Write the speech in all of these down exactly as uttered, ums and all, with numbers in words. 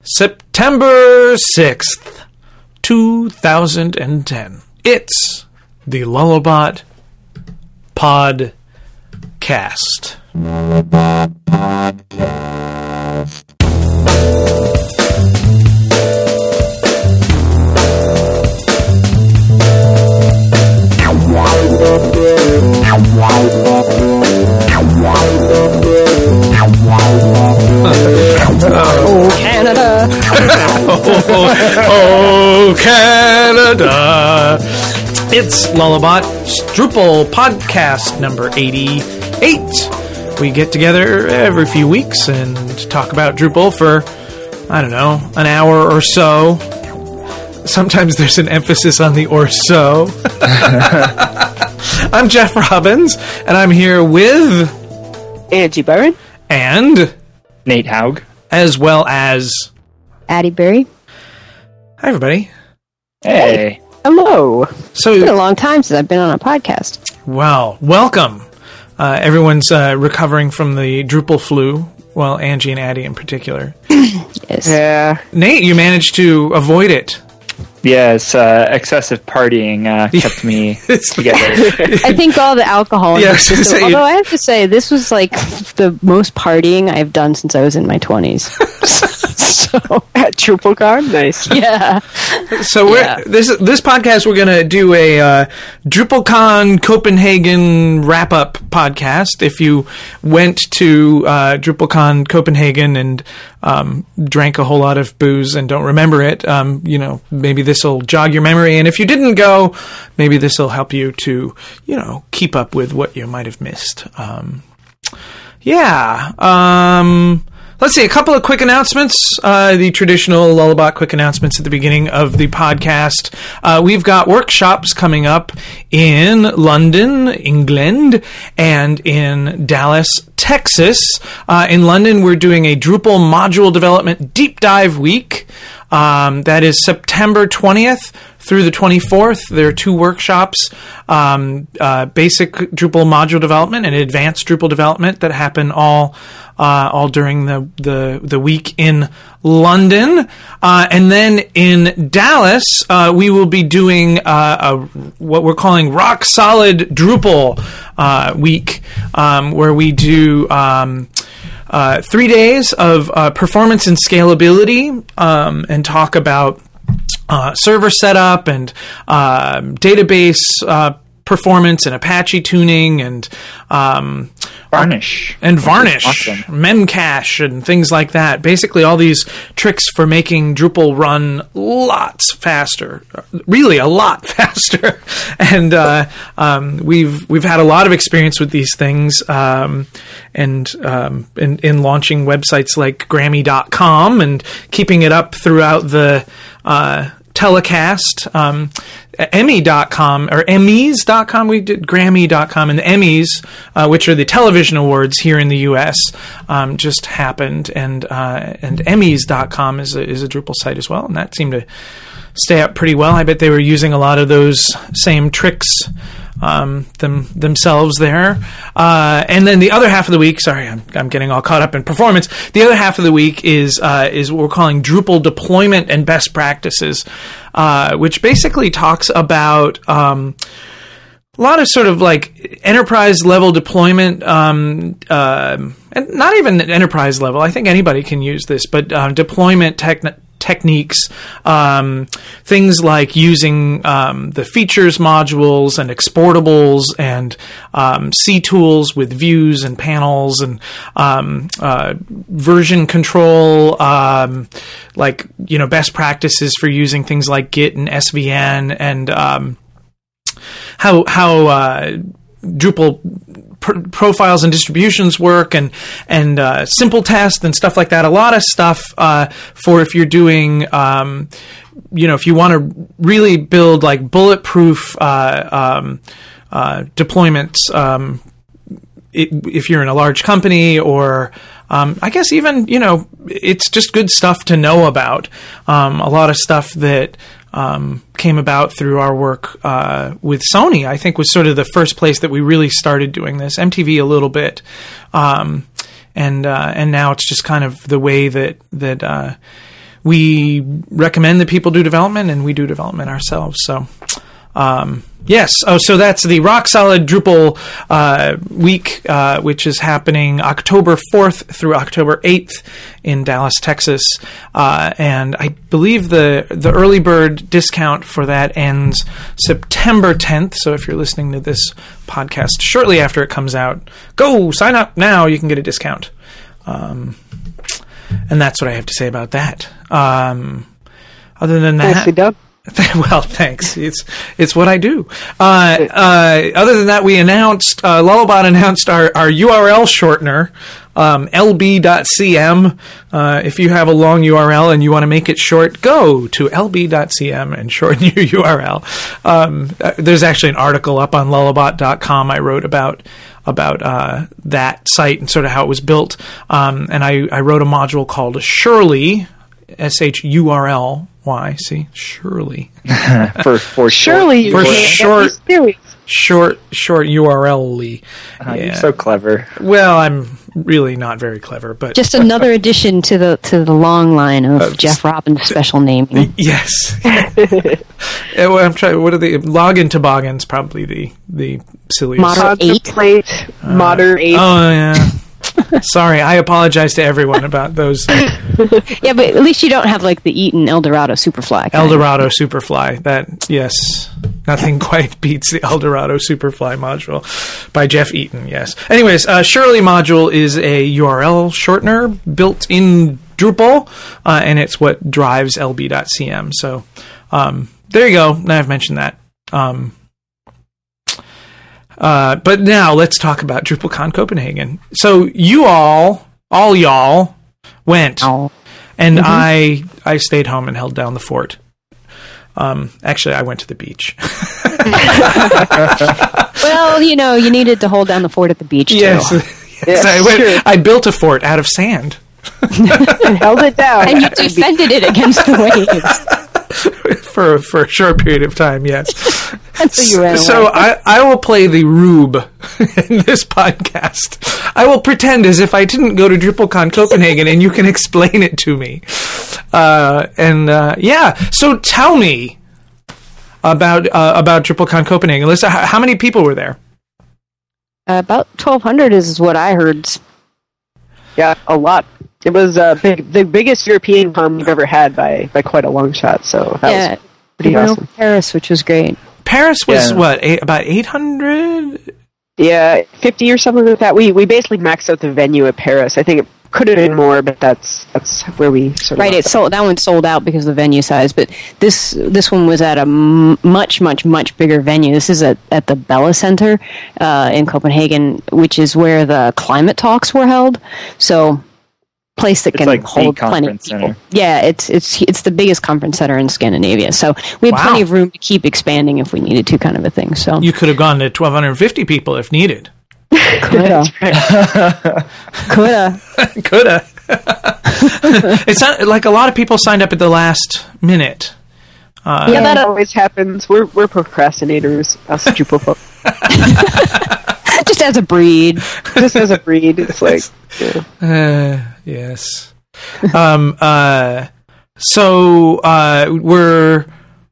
September sixth, two thousand ten. It's the Lullabot Podcast. Lullabot Podcast. Oh, Canada. oh, oh, Canada. It's Lullabot Drupal Podcast number eighty-eight. We get together every few weeks and talk about Drupal for, I don't know, an hour or so. Sometimes there's an emphasis on the or so. I'm Jeff Robbins, and I'm here with Angie Byron and Nate Haug, as well as Addie Berry. Hi, everybody. Hey. Hello. So, it's been a long time since I've been on a podcast. Wow. Welcome. Uh, everyone's uh, recovering from the Drupal flu. Well, Angie and Addie in particular. Yes. Yeah. Nate, you managed to avoid it. Yes, uh, excessive partying uh, kept me together. I think all the alcohol. In Yeah, the system, say although you- I have to say, this was like the most partying I've done since I was in my twenties. So At DrupalCon? Nice. yeah. So we're, Yeah. this this podcast, we're going to do a uh, DrupalCon Copenhagen wrap-up podcast. If you went to uh, DrupalCon Copenhagen and um, drank a whole lot of booze and don't remember it, um, you know, maybe this will jog your memory. And if you didn't go, maybe this will help you to, you know, keep up with what you might have missed. Um, yeah. Um... Let's see, a couple of quick announcements, uh, the traditional Lullabot quick announcements at the beginning of the podcast. Uh, we've got workshops coming up in London, England, and in Dallas, Texas. Uh, in London, we're doing a Drupal module development deep dive week. Um, that is September twentieth through the twenty-fourth. There are two workshops, um, uh, basic Drupal module development and advanced Drupal development that happen all Uh, all during the, the, the week in London. Uh, and then in Dallas, uh, we will be doing uh, a, what we're calling Rock Solid Drupal uh, week, um, where we do um, uh, three days of uh, performance and scalability um, and talk about uh, server setup and uh, database uh, performance and Apache tuning and um, Varnish. And Varnish, Awesome. Memcache, and things like that. Basically, all these tricks for making Drupal run lots faster, really a lot faster. And uh, um, we've we've had a lot of experience with these things, um, and um, in, in launching websites like Grammy dot com and keeping it up throughout the uh, telecast. Um, Emmy dot com or Emmys dot com. We did Grammy dot com, and the Emmys, uh, which are the television awards here in the U S, um, just happened, and uh, and Emmys dot com is a, is a Drupal site as well, and that seemed to stay up pretty well. I bet they were using a lot of those same tricks um, them themselves there. Uh, and then the other half of the week, sorry, I'm, I'm getting all caught up in performance. The other half of the week is uh, is what we're calling Drupal deployment and best practices, uh, which basically talks about um, a lot of sort of like enterprise level deployment, um, uh, and not even enterprise level. I think anybody can use this, but uh, deployment techniques. techniques, um, things like using um, the features modules and exportables and um, C tools with views and panels and um, uh, version control, um, like, you know, best practices for using things like Git and S V N, and um, how how uh, Drupal pr- profiles and distributions work, and and uh, simple test and stuff like that. A lot of stuff uh, for if you're doing, um, you know, if you want to really build like bulletproof uh, um, uh, deployments. Um, it, if you're in a large company, or um, I guess even, you know, it's just good stuff to know about. Um, a lot of stuff that Um, came about through our work uh, with Sony, I think, was sort of the first place that we really started doing this. M T V a little bit, um, and uh, and now it's just kind of the way that that uh, we recommend that people do development, and we do development ourselves. So, um, yes. Oh, so that's the Rock Solid Drupal uh, week, uh, which is happening October fourth through October eighth in Dallas, Texas. Uh, and I believe the the early bird discount for that ends September tenth. So if you're listening to this podcast shortly after it comes out, go sign up now. You can get a discount. Um, and that's what I have to say about that. Um, other than that... Nicely done. Well, thanks. It's it's what I do. Uh, uh, other than that, we announced, uh, Lullabot announced our, our U R L shortener, um, L B dot C M. Uh, if you have a long U R L and you want to make it short, go to L B dot C M and shorten your U R L. Um, uh, there's actually an article up on lullabot dot com I wrote about about uh, that site and sort of how it was built. Um, and I, I wrote a module called Shurly, S H U R L Y, see? Shurly. for for Surely you For can't short- get these theories. Short, short U R L-ly. Uh, You're so clever. Well, I'm really not very clever, but... Just another addition to the to the long line of Uh, Jeff Robbins special naming. Yes. Yeah, well, I'm trying. What are the login toboggans? Probably the the silliest. Moder- eight? Contemplate, Moder eight. Oh yeah. Sorry, I apologize to everyone about those Yeah, but at least you don't have like the Eaton Eldorado Superfly. kind. Eldorado Superfly. That yes, nothing quite beats the Eldorado Superfly module by Jeff Eaton. Yes. Anyways, uh, Shurly module is a U R L shortener built in Drupal, uh, and it's what drives L B dot C M. So um, there you go. Now I've mentioned that. Um, uh, but now let's talk about DrupalCon Copenhagen. So you all, all y'all, went, Oh. and I I stayed home and held down the fort. Um, actually, I went to the beach. Well, you know, you needed to hold down the fort at the beach, too. Yes, yes, I went. sure. I built a fort out of sand. And held it down. And you defended it against the waves. for for a short period of time, yes. So you ran So away. I, I will play the rube in this podcast. I will pretend as if I didn't go to DrupalCon Copenhagen, and you can explain it to me. Uh, and uh, yeah, so tell me about uh, about DrupalCon Copenhagen. Listen, how, how many people were there? Uh, about twelve hundred is what I heard. Yeah, a lot. It was uh, big, the biggest European con we've ever had by, by quite a long shot. So that Yeah, was pretty we went awesome. over Paris, which was great. Paris was Yeah. what eight, about eight hundred. Yeah, fifty or something like that. We we basically maxed out the venue at Paris. I think it could have been more, but that's that's where we sort of Right, it sold. That one sold out because of the venue size. But this this one was at a m- much much much bigger venue. This is at, at the Bella Center uh, in Copenhagen, which is where the climate talks were held. So, place that It's can like the hold plenty of conference people. center. Yeah, it's it's it's the biggest conference center in Scandinavia. So we had Wow. plenty of room to keep expanding if we needed to, kind of a thing. So You could have gone to twelve fifty people if needed. coulda, coulda. Coulda. It's not like a lot of people signed up at the last minute. Uh, yeah, that always happens. We're we're procrastinators, us Drupal folk. Just as a breed. Just as a breed, it's like yeah. Uh, yes. um, uh, so uh, we're,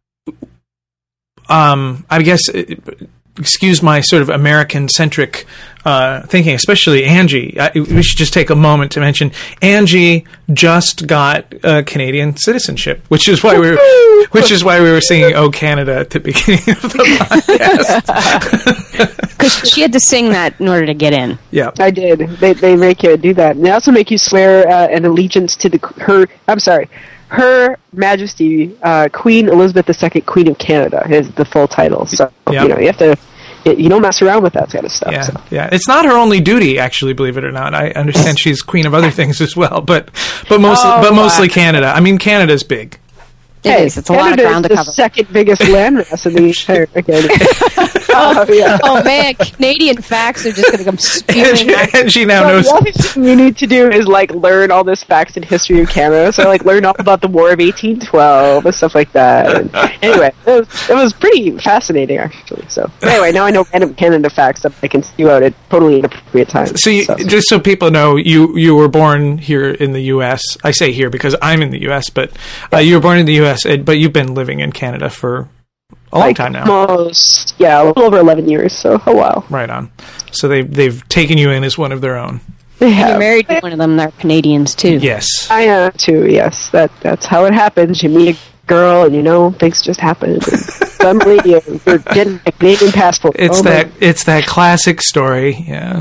um, I guess, uh, excuse my sort of American-centric uh, thinking, especially Angie. I, we should just take a moment to mention Angie just got uh, Canadian citizenship, which is why we were, which is why we were singing "Oh Canada" at the beginning of the podcast. Because she had to sing that in order to get in. Yeah. I did. They they make you do that. And they also make you swear uh, an allegiance to the her. I'm sorry, Her Majesty uh, Queen Elizabeth the Second, Queen of Canada is the full title. So Yep. you know you have to. You don't mess around with that kind of stuff. Yeah, So. yeah. It's not her only duty, actually. Believe it or not, I understand she's queen of other things as well, but but mostly Oh, but mostly wow. Canada. I mean, Canada's big. It Hey, is. It's a lot of Canada ground is to the cover. second biggest landmass in the entire. Okay. Oh, yeah. Oh man, Canadian facts are just going to come and, spewing she, out. and she now So knows. the other thing you need to do is like learn all this facts and history of Canada. So like learn all about the War of eighteen twelve and stuff like that. And anyway, it was, it was pretty fascinating actually. So anyway, now I know random Canada facts that I can spew out at totally inappropriate times. So, you, just so people know, you you were born here in the U S. I say here because I'm in the U S, but uh, you were born in the U S, and- but you've been living in Canada for a long like, time now. Almost, yeah, a little over eleven years. So a while. Right on. So they they've taken you in as one of their own. They You're have. married to one of them. They're Canadians too. Yes. I am too. Yes, that that's how it happens. You meet a girl, and you know things just happen. And suddenly, you're, you're getting a Canadian passport. It's Oh, my- that it's that classic story. Yeah.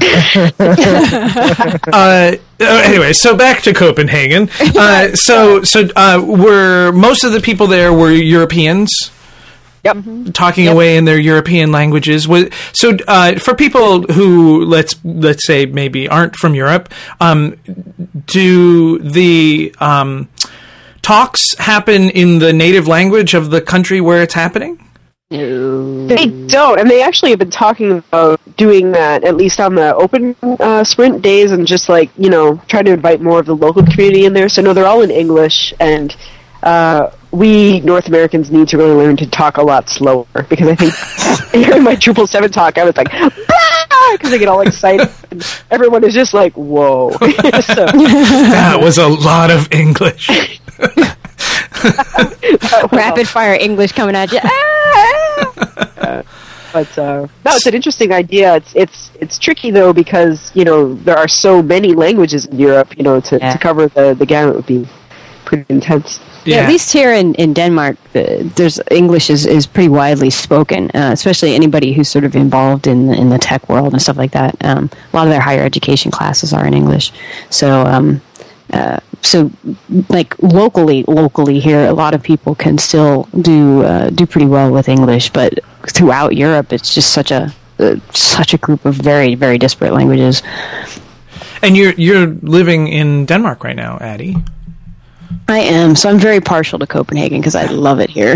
uh, anyway, so back to Copenhagen. Uh, so so uh, were most of the people there were Europeans? Yep. Talking away in their European languages. Was, so, uh, for people who let's let's say maybe aren't from Europe, um, do the um, talks happen in the native language of the country where it's happening? They don't, and they actually have been talking about doing that at least on the open uh, sprint days, and just like you know trying to invite more of the local community in there. So no, they're all in English, and uh, we North Americans need to really learn to talk a lot slower, because I think hearing my Drupal seven talk, I was like, because I get all excited, and everyone is just like, whoa. So, That was a lot of English. Rapid fire English coming at you. Ah! But uh, no, it's an interesting idea. It's it's it's tricky though, because you know there are so many languages in Europe. You know, to, Yeah. to cover the the gamut would be pretty intense. Yeah, at least here in, in Denmark, uh, there's English is, is pretty widely spoken, uh, especially anybody who's sort of involved in the, in the tech world and stuff like that. Um, a lot of their higher education classes are in English. So, um, uh, so like locally, locally here, a lot of people can still do uh, do pretty well with English, but throughout Europe, it's just such a uh, such a group of very very disparate languages. And you're you're living in Denmark right now, Addie. I am, so I'm very partial to Copenhagen because I love it here.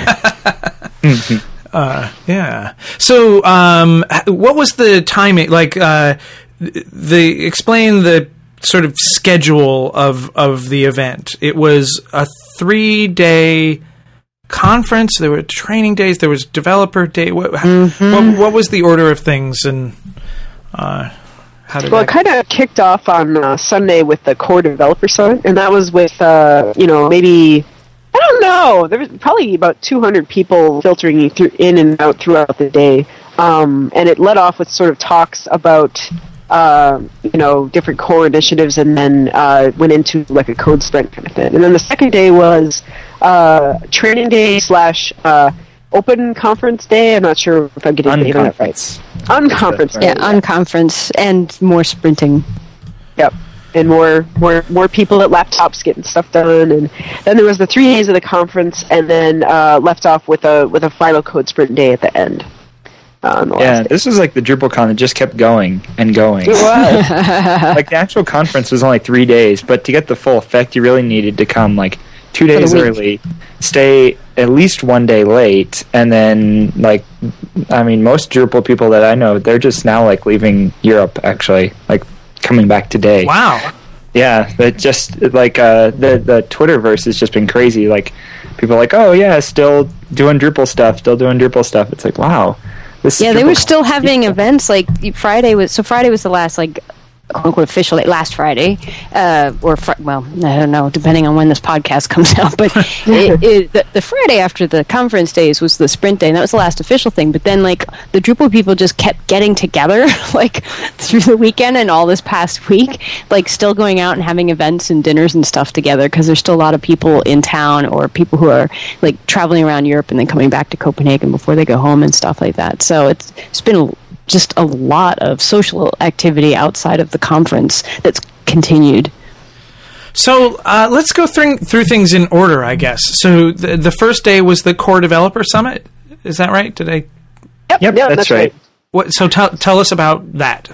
uh, yeah. So, um, what was the timing? Like, uh, the explain the sort of schedule of of the event. It was a three day conference. There were training days. There was developer day. What mm-hmm. what, what was the order of things? And uh, how did well, that it kind of kicked off on uh, Sunday with the core developer summit, and that was with uh, you know maybe I don't know. There was probably about two hundred people filtering through in and out throughout the day, um, and it led off with sort of talks about uh, you know different core initiatives, and then uh, went into like a code sprint kind of thing. And then the second day was uh, training day slash uh, open conference day. I'm not sure if I'm getting the name of that right. Unconference day. Yeah, unconference and more sprinting. Yep. And more, more, more people at laptops getting stuff done, and then there was the three days of the conference, and then uh, left off with a with a final code sprint day at the end. Uh, on the Yeah, last day. this was like the DrupalCon that just kept going and going. It was. Like the actual conference was only three days, but to get the full effect, you really needed to come like two days week. early, stay at least one day late, and then like, I mean, most Drupal people that I know, they're just now like leaving Europe. Actually, like coming back today. Wow. Yeah, that just like uh, the the Twitterverse has just been crazy. Like people are like, oh yeah, still doing Drupal stuff, still doing Drupal stuff. It's like wow. This Yeah, they were DrupalCon still having events. Like Friday was so Friday was the last like quote unquote official date, last Friday, uh, or fr- well, I don't know, depending on when this podcast comes out. But it, it, the, the Friday after the conference days was the sprint day, and that was the last official thing. But then, like the Drupal people just kept getting together, like through the weekend and all this past week, like still going out and having events and dinners and stuff together because there's still a lot of people in town or people who are like traveling around Europe and then coming back to Copenhagen before they go home and stuff like that. So it's it's been just a lot of social activity outside of the conference that's continued. So uh, let's go through through things in order, I guess. So the, the first day was the Core Developer Summit. Is that right? Did I? Yep, Yep, yeah, that's that's right. right. What? So tell tell us about that.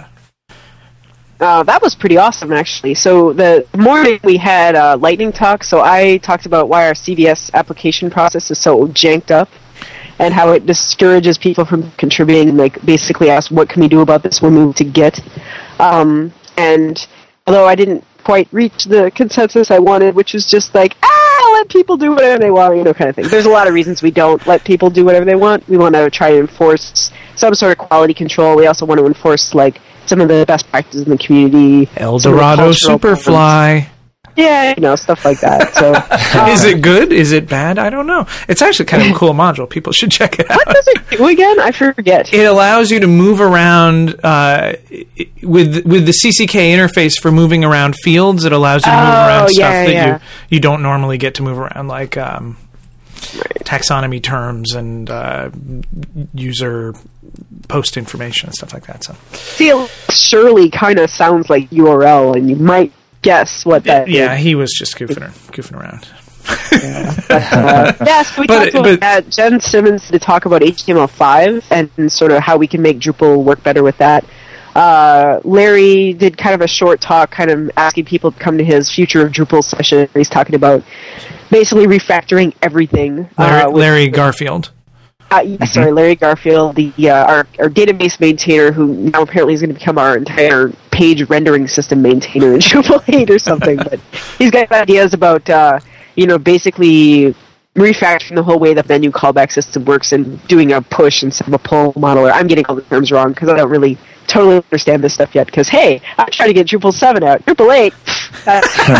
Uh, that was pretty awesome, actually. So the morning we had uh, lightning talk. So I talked about why our C D S application process is so janked up, and how it discourages people from contributing. Like basically ask, what can we do about this? We're moving to Git. Um, and although I didn't quite reach the consensus I wanted, which was just like, ah, let people do whatever they want, you know, kind of thing. There's a lot of reasons we don't let people do whatever they want. We want to try to enforce some sort of quality control. We also want to enforce, like, some of the best practices in the community. El Dorado Superfly. Yeah, you know, stuff like that. So, um, is it good? Is it bad? I don't know. It's actually kind of a cool module. People should check it out. What does it do again? I forget. It allows you to move around uh, with with the C C K interface for moving around fields. It allows you to move Oh, around stuff yeah, that yeah. you you don't normally get to move around, like um, taxonomy terms and uh, user post information and stuff like that. So, See, it surely kind of sounds like U R L, and you might guess what that yeah, is. he was just goofing goofing around. Uh, yes, we But- talked about but- that. Jen Simmons to talk about H T M L five and sort of how we can make Drupal work better with that. Uh, Larry did kind of a short talk, kind of asking people to come to his Future of Drupal session. He's talking about basically refactoring everything. Larry, uh, with- Larry Garfield. Uh, yeah, sorry, Larry Garfield, the uh, our, our database maintainer, who now apparently is going to become our entire page rendering system maintainer in Drupal eight or something. But he's got ideas about, uh, you know, basically refactoring the whole way the menu callback system works and doing a push instead of a pull model. Or I'm getting all the terms wrong because I don't really totally understand this stuff yet. Because hey, I'm trying to get Drupal seven out, Drupal eight. Uh,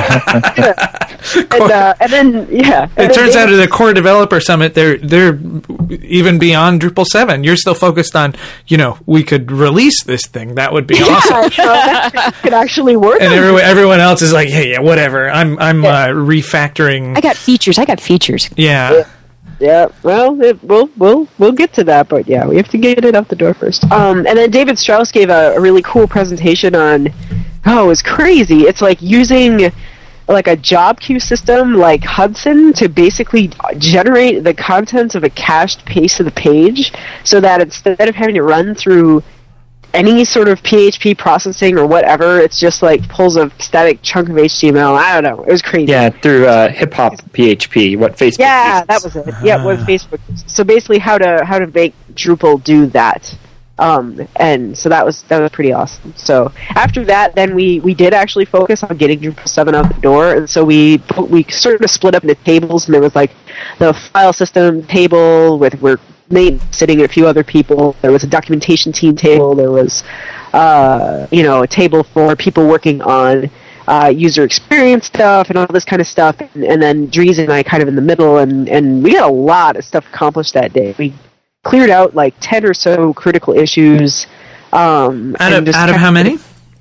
and, uh, and then yeah, and It then turns out David- at the Core Developer Summit, they're they're even beyond Drupal seven. You're still focused on, you know, we could release this thing. That would be awesome. yeah, so that could actually work. And everyone everyone else is like, hey, yeah, whatever. I'm I'm uh, refactoring. I got features. I got features. Yeah. Yeah, well, it, we'll we'll we'll get to that, but yeah, we have to get it out the door first. Um, and then David Strauss gave a, a really cool presentation on. Oh, it was crazy! It's like using like a job queue system like Hudson to basically generate the contents of a cached piece of the page, so that instead of having to run through any sort of P H P processing or whatever, it's just like pulls a static chunk of H T M L. I don't know. It was crazy. Yeah, through uh, hip hop P H P, what Facebook Yeah, uses. that was it. Yeah, what Facebook. So basically, how to how to make Drupal do that, um, and so that was that was pretty awesome. So after that, then we, we did actually focus on getting Drupal seven out the door, and so we put, we sort of split up into tables, and there was like the file system table with where Nate sitting and a few other people. There was a documentation team table. There was, uh, you know, a table for people working on uh, user experience stuff and all this kind of stuff. And, and then Dries and I kind of in the middle, and, and we got a lot of stuff accomplished that day. We cleared out like ten or so critical issues. Um, Out and of just out of kind how many?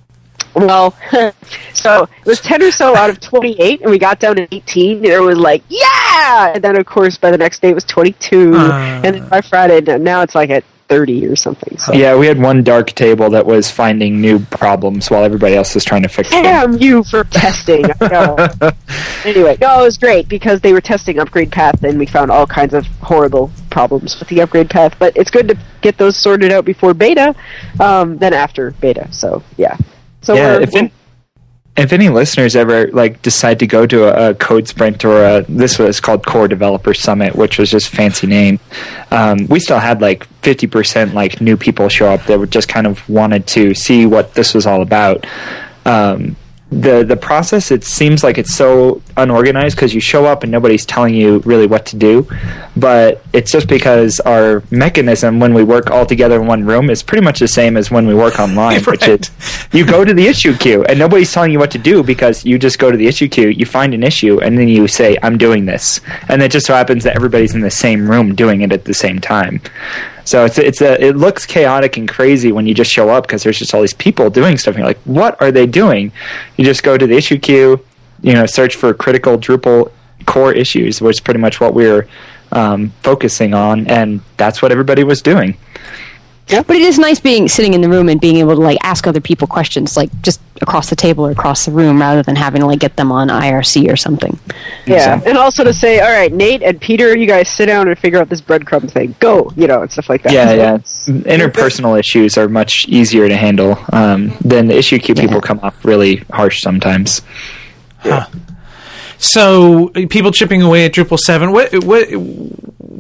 Well, so it was ten or so out of twenty-eight, and we got down to eighteen, and it was like, yeah! And then, of course, by the next day it was twenty-two, Uh. and then by Friday, now it's like at thirty or something. So. Yeah, we had one dark table that was finding new problems while everybody else was trying to fix them. Damn you for testing! I know. Anyway, no, it was great, because they were testing Upgrade Path, and we found all kinds of horrible problems with the Upgrade Path, but it's good to get those sorted out before beta, um, than after beta, so, yeah. So yeah, we're, if in, if any listeners ever like decide to go to a, a code sprint or a, this was called Core Developer Summit, which was just a fancy name, um, we still had like fifty percent like new people show up that would just kind of wanted to see what this was all about. Um, the the process, it seems like it's so unorganized because you show up and nobody's telling you really what to do, but it's just because our mechanism when we work all together in one room is pretty much the same as when we work online, Right. which is you go to the issue queue and nobody's telling you what to do because you just go to the issue queue, you find an issue, and then you say, I'm doing this. And it just so happens that everybody's in the same room doing it at the same time. So it's it's a it looks chaotic and crazy when you just show up because there's just all these people doing stuff and you're like, what are they doing? You just go to the issue queue, you know, search for critical Drupal core issues, which is pretty much what we were um, focusing on, and that's what everybody was doing. But it is nice being sitting in the room and being able to like ask other people questions, like just across the table or across the room, rather than having to like get them on I R C or something. Yeah, Exactly. and also to say, all right, Nate and Peter, you guys sit down and figure out this breadcrumb thing. Go, you know, and stuff like that. Yeah, So yeah. it's- Interpersonal issues are much easier to handle. Um, then the issue queue people come off really harsh sometimes. Huh. So people chipping away at Drupal seven. What what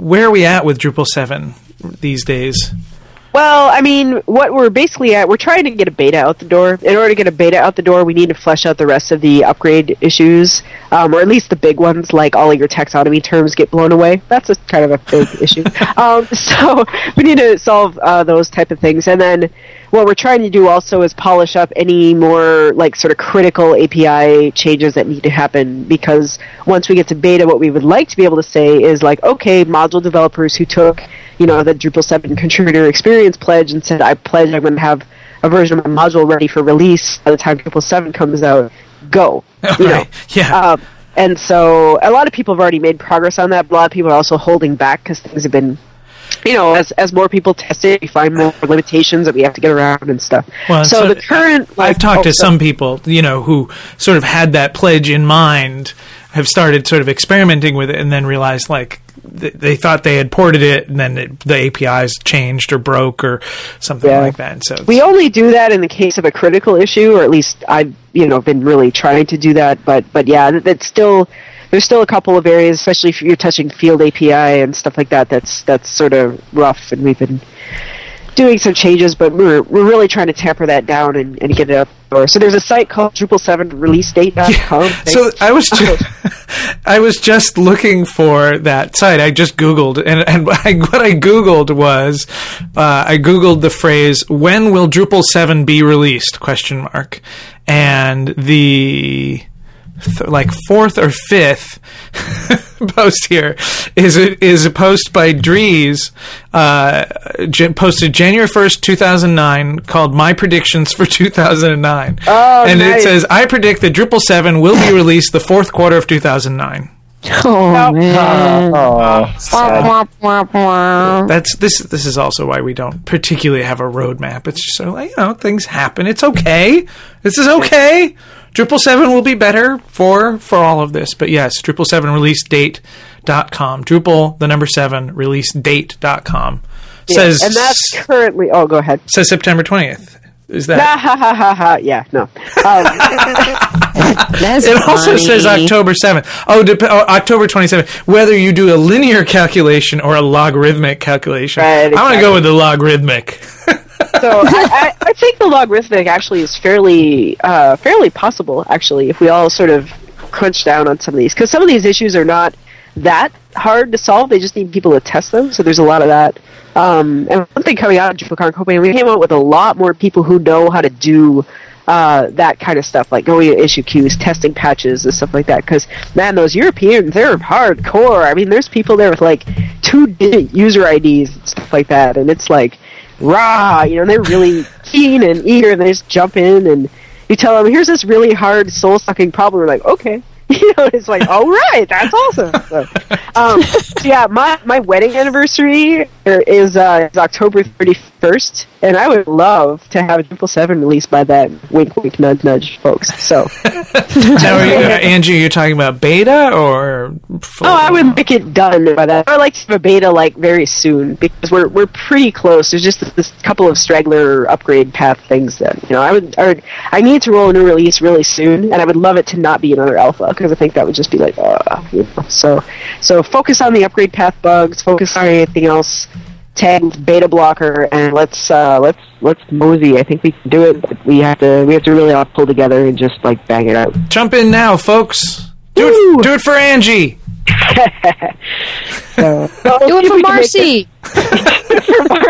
where are we at with Drupal seven these days? Well, I mean, what we're basically at, we're trying to get a beta out the door. In order to get a beta out the door, we need to flesh out the rest of the upgrade issues, um, or at least the big ones, like all of your taxonomy terms get blown away. That's a kind of a big issue. Um, so we need to solve uh, those type of things. And then what we're trying to do also is polish up any more, like, sort of critical A P I changes that need to happen, because once we get to beta, what we would like to be able to say is, like, okay, module developers who took, you know, the Drupal seven contributor experience pledge and said, I pledge I'm going to have a version of my module ready for release by the time Drupal seven comes out, go. You know? Yeah. Um, and so a lot of people have already made progress on that, but a lot of people are also holding back because things have been, you know, as as more people test it, we find more limitations that we have to get around and stuff. Well, so, so the current... Like, I've talked oh, to so, some people, you know, who sort of had that pledge in mind, have started sort of experimenting with it, and then realized, like, th- they thought they had ported it, and then it, the A P Is changed or broke or something yeah. like that. And so we only do that in the case of a critical issue, or at least I've, you know, been really trying to do that. But, but yeah, that, that's still... There's still a couple of areas, especially if you're touching field A P I and stuff like that, that's that's sort of rough, and we've been doing some changes, but we're we're really trying to tamper that down and, and get it up the door. So there's a site called Drupal seven release date dot com. Yeah. So I was just, I was just looking for that site. I just Googled, and, and I, what I Googled was, uh, I Googled the phrase, when will Drupal seven be released, question mark, and the... Th- like fourth or fifth post here is a, is a post by Dries, uh, j- posted January first, two thousand nine, called My Predictions for two thousand nine. Oh, and nice. It says, I predict that Drupal seven will be released the fourth quarter of two thousand nine. Oh, man. Oh, sad. That's this. This is also why we don't particularly have a roadmap. It's just sort of like, you know, things happen. It's okay. This is okay. Drupal seven will be better for for all of this. But yes, Drupal seven release date dot com. Drupal the number seven release date dot com Yeah, says, and that's currently. Oh, go ahead. Says September twentieth. Is that? Ha ha ha ha! Yeah, no. Um, That's It also funny. says October seventh. Oh, dep- oh, October twenty-seventh. Whether you do a linear calculation or a logarithmic calculation. Right, I'm going to go with the logarithmic. So I, I, I think the logarithmic actually is fairly uh, fairly possible, actually, if we all sort of crunch down on some of these. Because some of these issues are not that hard to solve. They just need people to test them. So there's a lot of that. Um, and one thing coming out of DrupalCon Copenhagen, we came out with a lot more people who know how to do uh, that kind of stuff, like going to issue queues, testing patches, and stuff like that. Because, man, those Europeans, they're hardcore. I mean, there's people there with, like, two-digit user I Ds and stuff like that. And it's like, rah, you know, they're really keen and eager, and they just jump in, and you tell them, here's this really hard, soul-sucking problem. We're like, okay. You know, it's like, all right, that's awesome. So, um, so yeah, my, my wedding anniversary is, uh, is October thirty-first, and I would love to have Drupal seven released by then. Wink, wink, nudge, nudge, folks. So, Now, are you, uh, Angie, you're talking about beta or? Full? oh, I would make it done by that. I would like to have a beta like very soon, because we're we're pretty close. There's just this, this couple of straggler upgrade path things that, you know, I would, I would I need to roll a new release really soon, and I would love it to not be another alpha, because I think that would just be like, uh, you know. So, so focus on the upgrade path bugs, focus on anything else, tag with beta blocker, and let's uh, let's let's mosey. I think we can do it, but we have to we have to really all pull together and just like bang it out. Jump in now, folks. Do Woo! it. Do it for Angie. So, well, Do see it if for we can make Marcy. this-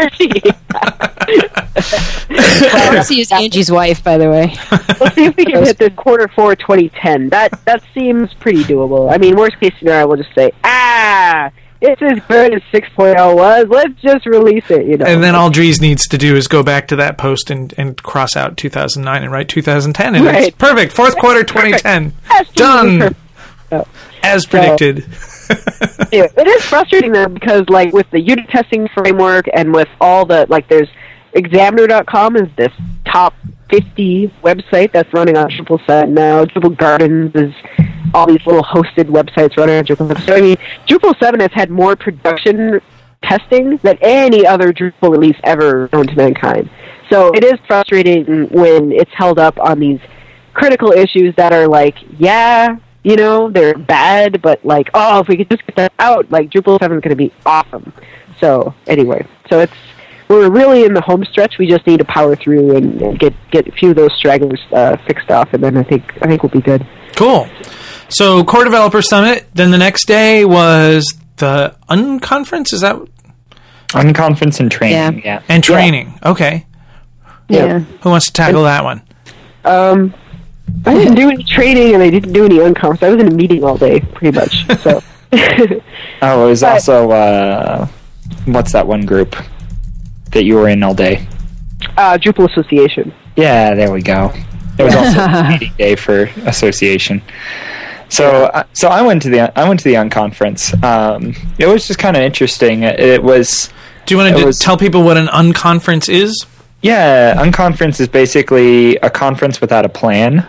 for Marcy. Marcy is Angie's wife, by the way. Let's see if we can hit the quarter four twenty ten. That that seems pretty doable. I mean, worst case scenario, we'll just say, ah, it's as good as six point oh was. Let's just release it, you know. And then all Dries needs to do is go back to that post and, and cross out two thousand nine and write two thousand ten, and Right. it's perfect. Fourth quarter twenty ten. Absolutely Done. perfect. So, As predicted. yeah, it is frustrating though, because like with the unit testing framework and with all the, like, there's Examiner dot com is this top fifty website that's running on Drupal seven now. Drupal Gardens is all these little hosted websites running on Drupal seven. So I mean, Drupal seven has had more production testing than any other Drupal release ever known to mankind. So it is frustrating when it's held up on these critical issues that are like, yeah, You know, they're bad, but like, oh, if we could just get that out, like Drupal seven is going to be awesome. So anyway, so it's we're really in the home stretch. We just need to power through and, and get get a few of those stragglers uh, fixed off, and then I think I think we'll be good. Cool. So Core Developer Summit. Then the next day was the Unconference. Is that Unconference and training? Yeah, yeah. and training. Yeah. Okay. Yeah. Yeah. Who wants to tackle that one? Um, I didn't do any training and I didn't do any unconference. I was in a meeting all day, pretty much. So. Oh, it was But- also uh, what's that one group that you were in all day? uh, Drupal Association. Yeah, there we go. It was also a meeting day for association. So, uh, so I went to the I went to the unconference. Um, it was just kind of interesting. It, it was. Do you want It to was- tell people what an unconference is? Yeah, unconference is basically a conference without a plan.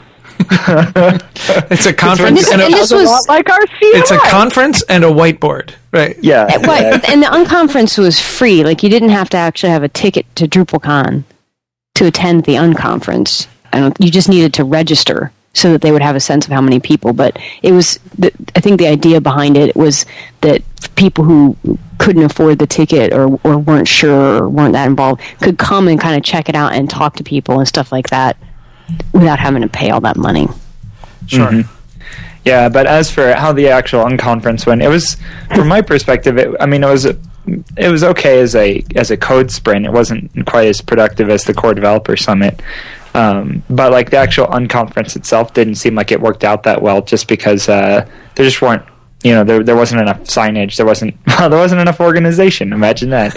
It's a conference this- and, and a, this Sounds a was- lot like our C M I. it's a conference and a whiteboard, right? Yeah, Uh, what- yeah. and the unconference was free. Like you didn't have to actually have a ticket to DrupalCon to attend the unconference. I don't. You just needed to register so that they would have a sense of how many people. But it was. The, I think the idea behind it was that people who couldn't afford the ticket or or weren't sure or weren't that involved could come and kind of check it out and talk to people and stuff like that without having to pay all that money. Sure. Mm-hmm. Yeah, but as for how the actual unconference went, it was, from my perspective, it, I mean, it was it was okay as a as a code sprint. It wasn't quite as productive as the Core Developer Summit, um, but like the actual unconference itself didn't seem like it worked out that well, just because uh, there just weren't, you know, there there wasn't enough signage, there wasn't well, there wasn't enough organization. Imagine that.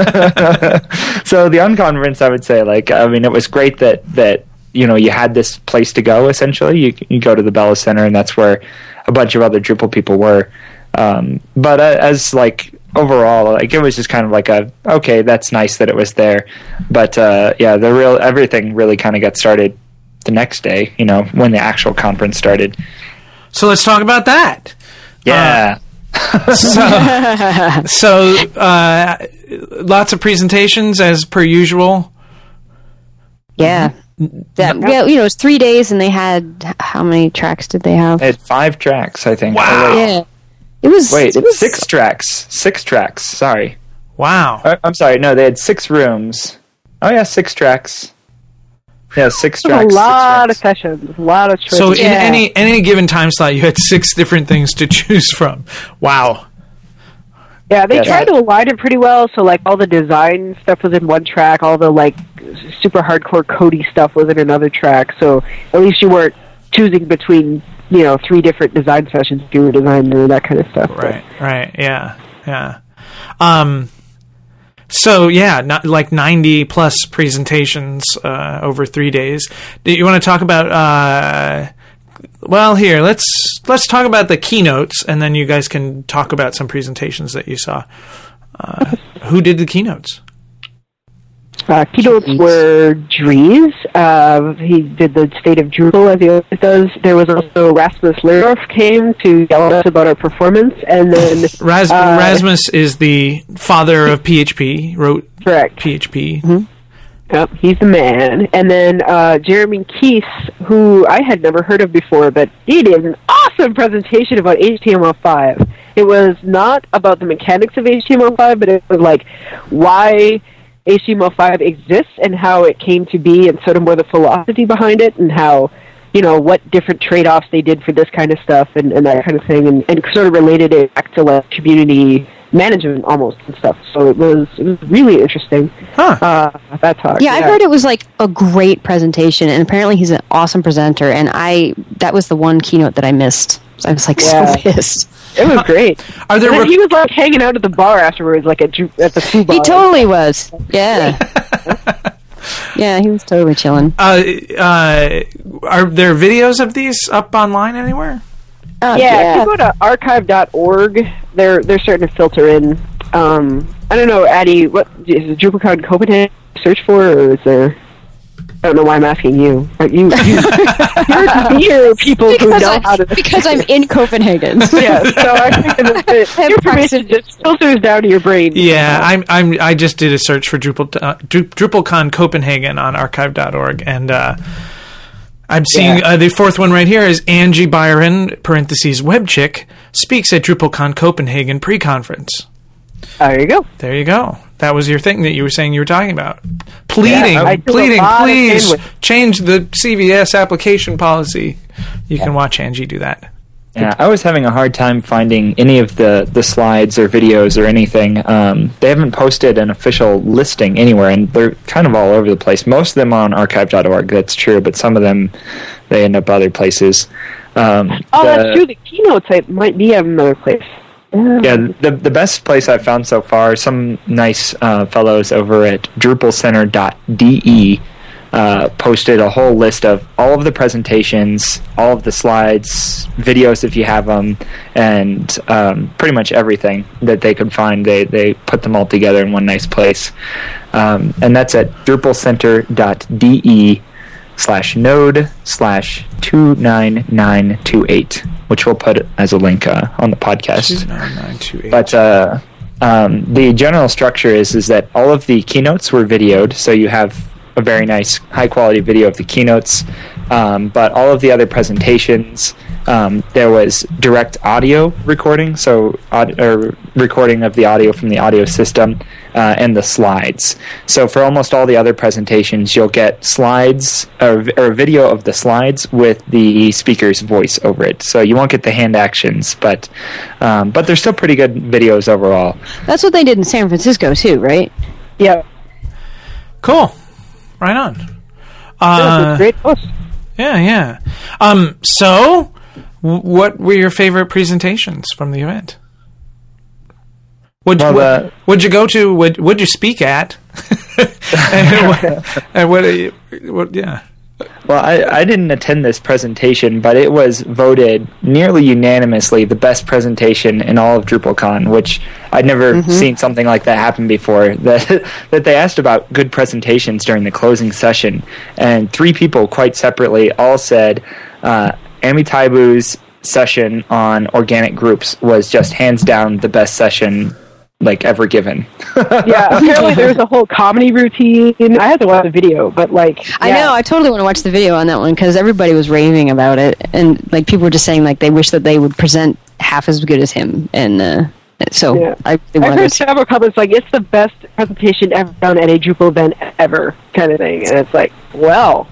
So the unconference, I would say, like, I mean, it was great that that. You know, you had this place to go, essentially. You, you go to the Bella Center, and that's where a bunch of other Drupal people were. Um, but uh, as, like, overall, like, it was just kind of like a, okay, that's nice that it was there. But, uh, yeah, the real, everything really kind of got started the next day, you know, when the actual conference started. So let's talk about that. Yeah. So, so uh, lots of presentations as per usual. Yeah. That, yeah, you know, it was three days, and they had how many tracks did they have? They had five tracks, I think. Wow. Oh, wait, Yeah, it was. wait, it was, six tracks. Six tracks. Sorry. Wow. Uh, I'm sorry. No, they had six rooms. Oh, yeah, six tracks. Yeah, six There's tracks. a lot of six tracks. sessions, a lot of choices. So in Yeah. any any given time slot, you had six different things to choose from. Wow. Yeah, they Yes. tried to align it pretty well. So, like, all the design stuff was in one track. All the, like, super hardcore Cody stuff was in another track. So, at least you weren't choosing between, you know, three different design sessions if you were a designer, that kind of stuff. Right. Right. Yeah. Yeah. Um. So yeah, not like ninety plus presentations uh, over three days. Do you want to talk about? Uh, well, here let's let's talk about the keynotes, and then you guys can talk about some presentations that you saw. Uh, who did the keynotes? Uh, keynotes were Dries. Uh, he did the State of Drupal, as he always does. There was also Rasmus Lerdorf came to yell at us about our performance, and then Ras- uh, Rasmus is the father of P H P. Wrote correct. P H P. Yep, he's the man. And then uh, Jeremy Keith, who I had never heard of before, but he did an awesome presentation about H T M L five. It was not about the mechanics of H T M L five, but it was like why H T M L five exists and how it came to be, and sort of more the philosophy behind it, and how, you know, what different trade-offs they did for this kind of stuff and, and that kind of thing, and, and sort of related it back to like community management almost and stuff. So it was it was really interesting. Huh. Uh, that talk. Yeah, I heard it was like a great presentation, and apparently he's an awesome presenter. And I that was the one keynote that I missed. I was like Yeah. so pissed. It was great. Are there And then rec- he was like hanging out at the bar afterwards, like at Ju- at the food bar. He totally was. Yeah. Yeah, he was totally chilling. uh, uh, are there videos of these up online anywhere? Oh, Yeah, if you go to archive dot org, they're they're starting to filter in. Um, I don't know, Addie. What is it, DrupalCon Copenhagen? Search for, or is there? I don't know why I'm asking you. But you, you you're near people who because, know how I, to. because I'm in Copenhagen. Yeah, so I think that the have information just filters down to your brain. Yeah, I'm. I'm. I just did a search for Drupal uh, Dru- DrupalCon Copenhagen on archive dot org, and uh, I'm seeing Yeah. uh, the fourth one right here is Angie Byron, parentheses, web chick, speaks at DrupalCon Copenhagen pre-conference. There you go. There you go. That was your thing that you were saying you were talking about. Pleading, Yeah, I do a pleading, lot of please bandwidth. change the C V S application policy. You can watch Angie do that. Yeah, I was having a hard time finding any of the, the slides or videos or anything. Um, they haven't posted an official listing anywhere, and they're kind of all over the place. Most of them are on archive dot org, that's true, but some of them, they end up other places. Um, Oh, the- that's true. The keynotes I might be at another place. Yeah, the the best place I've found so far, some nice uh, fellows over at Drupal Center dot D E uh, posted a whole list of all of the presentations, all of the slides, videos if you have them, and um, pretty much everything that they could find. They they put them all together in one nice place, um, and that's at Drupal Center dot D E slash node slash two nine nine two eight, which we'll put as a link uh, on the podcast. two nine nine two eight. But uh, um, the general structure is is that all of the keynotes were videoed, so you have a very nice, high-quality video of the keynotes. Um, but all of the other presentations, um, there was direct audio recording, so aud- or recording of the audio from the audio system, uh, and the slides. So for almost all the other presentations, you'll get slides or, or a video of the slides with the speaker's voice over it. So you won't get the hand actions, but um, but they're still pretty good videos overall. That's what they did in San Francisco too, right? Yeah. Cool. Right on. That was Uh, a great post. yeah, yeah. Um, so, w- what were your favorite presentations from the event? What'd, Well, what, uh, what'd you go to? What, what'd you speak at? and what, and what, what, yeah. Well, I, I didn't attend this presentation, but it was voted nearly unanimously the best presentation in all of DrupalCon, which I'd never Mm-hmm. seen something like that happen before. That that they asked about good presentations during the closing session, and three people quite separately all said uh, Amitaibu's session on organic groups was just hands down the best session like ever given. Yeah, apparently there was a whole comedy routine. I had to watch the video, but like, I yeah. know. I totally want to watch the video on that one because everybody was raving about it, and like people were just saying like they wish that they would present half as good as him, and uh, so Yeah. I really I've wanted heard to see. several comments like it's the best presentation ever done at a Drupal event ever, kind of thing, and it's like, well,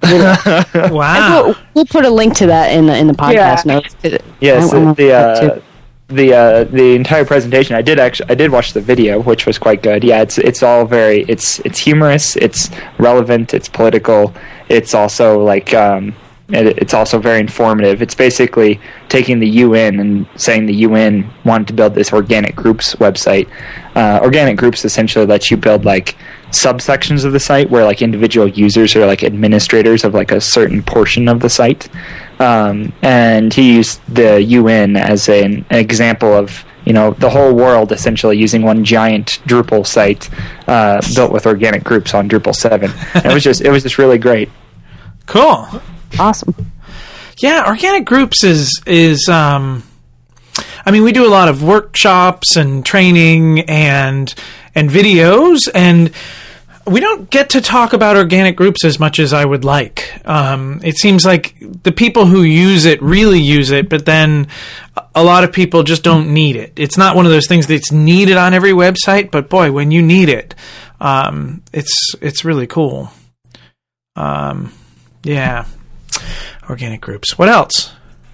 Wow. We'll, we'll put a link to that in the in the podcast Yeah. notes. Yes, I- I want the that uh, too. the uh, the entire presentation. I did actually I did watch the video, which was quite good. Yeah, it's it's all very it's it's humorous, it's relevant, it's political. It's also like um, it, it's also very informative. It's basically taking the U N and saying the U N wanted to build this organic groups website. Uh, organic groups essentially lets you build like subsections of the site where like individual users are like administrators of like a certain portion of the site. Um, and he used the U N as an, an example of, you know, the whole world essentially using one giant Drupal site uh, built with organic groups on Drupal seven. And it was just it was just really great. Cool. Awesome. Yeah, organic groups is is um I mean, we do a lot of workshops and training and and videos, and we don't get to talk about organic groups as much as I would like. Um, it seems like the people who use it really use it, but then a lot of people just don't need it. It's not one of those things that's needed on every website, but boy, when you need it, um, it's it's really cool. Um, yeah, organic groups. What else?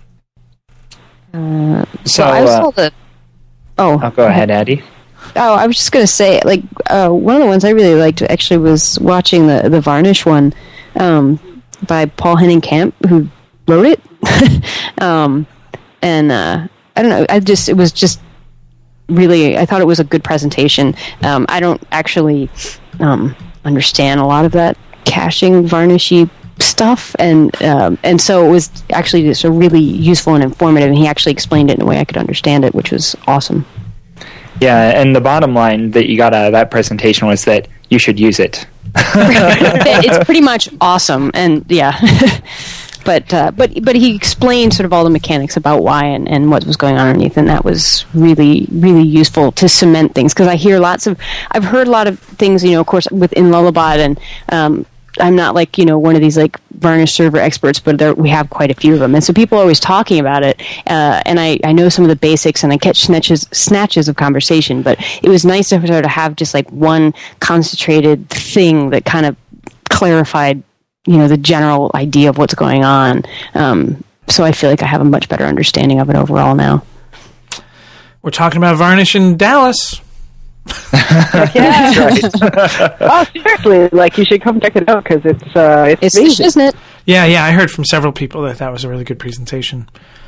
Uh, So I uh, saw the. Oh, I'll go ahead, Addie. Oh, I was just gonna say, like, uh, one of the ones I really liked actually was watching the the Varnish one um, by Paul Henning Camp, who wrote it. um, and uh, I don't know, I just it was just really, I thought it was a good presentation. Um, I don't actually um, understand a lot of that caching varnishy stuff, and um, and so it was actually just a really useful and informative. And he actually explained it in a way I could understand it, which was awesome. Yeah, and the bottom line that you got out of that presentation was that you should use it. It's pretty much awesome, and yeah. But uh, but but he explained sort of all the mechanics about why and, and what was going on underneath, and that was really really useful to cement things, because I hear lots of I've heard a lot of things, you know, of course within Lullabot and um, I'm not like, you know, one of these like Varnish server experts, but there, we have quite a few of them. And so people are always talking about it. Uh, and I, I know some of the basics and I catch snatches, snatches of conversation, but it was nice to sort of have just like one concentrated thing that kind of clarified, you know, the general idea of what's going on. Um, so I feel like I have a much better understanding of it overall now. We're talking about Varnish in Dallas. Yeah. Right. Oh, seriously, like you should come check it out because it's uh, it's, It's amazing. isn't it? Yeah, yeah, I heard from several people that that was a really good presentation.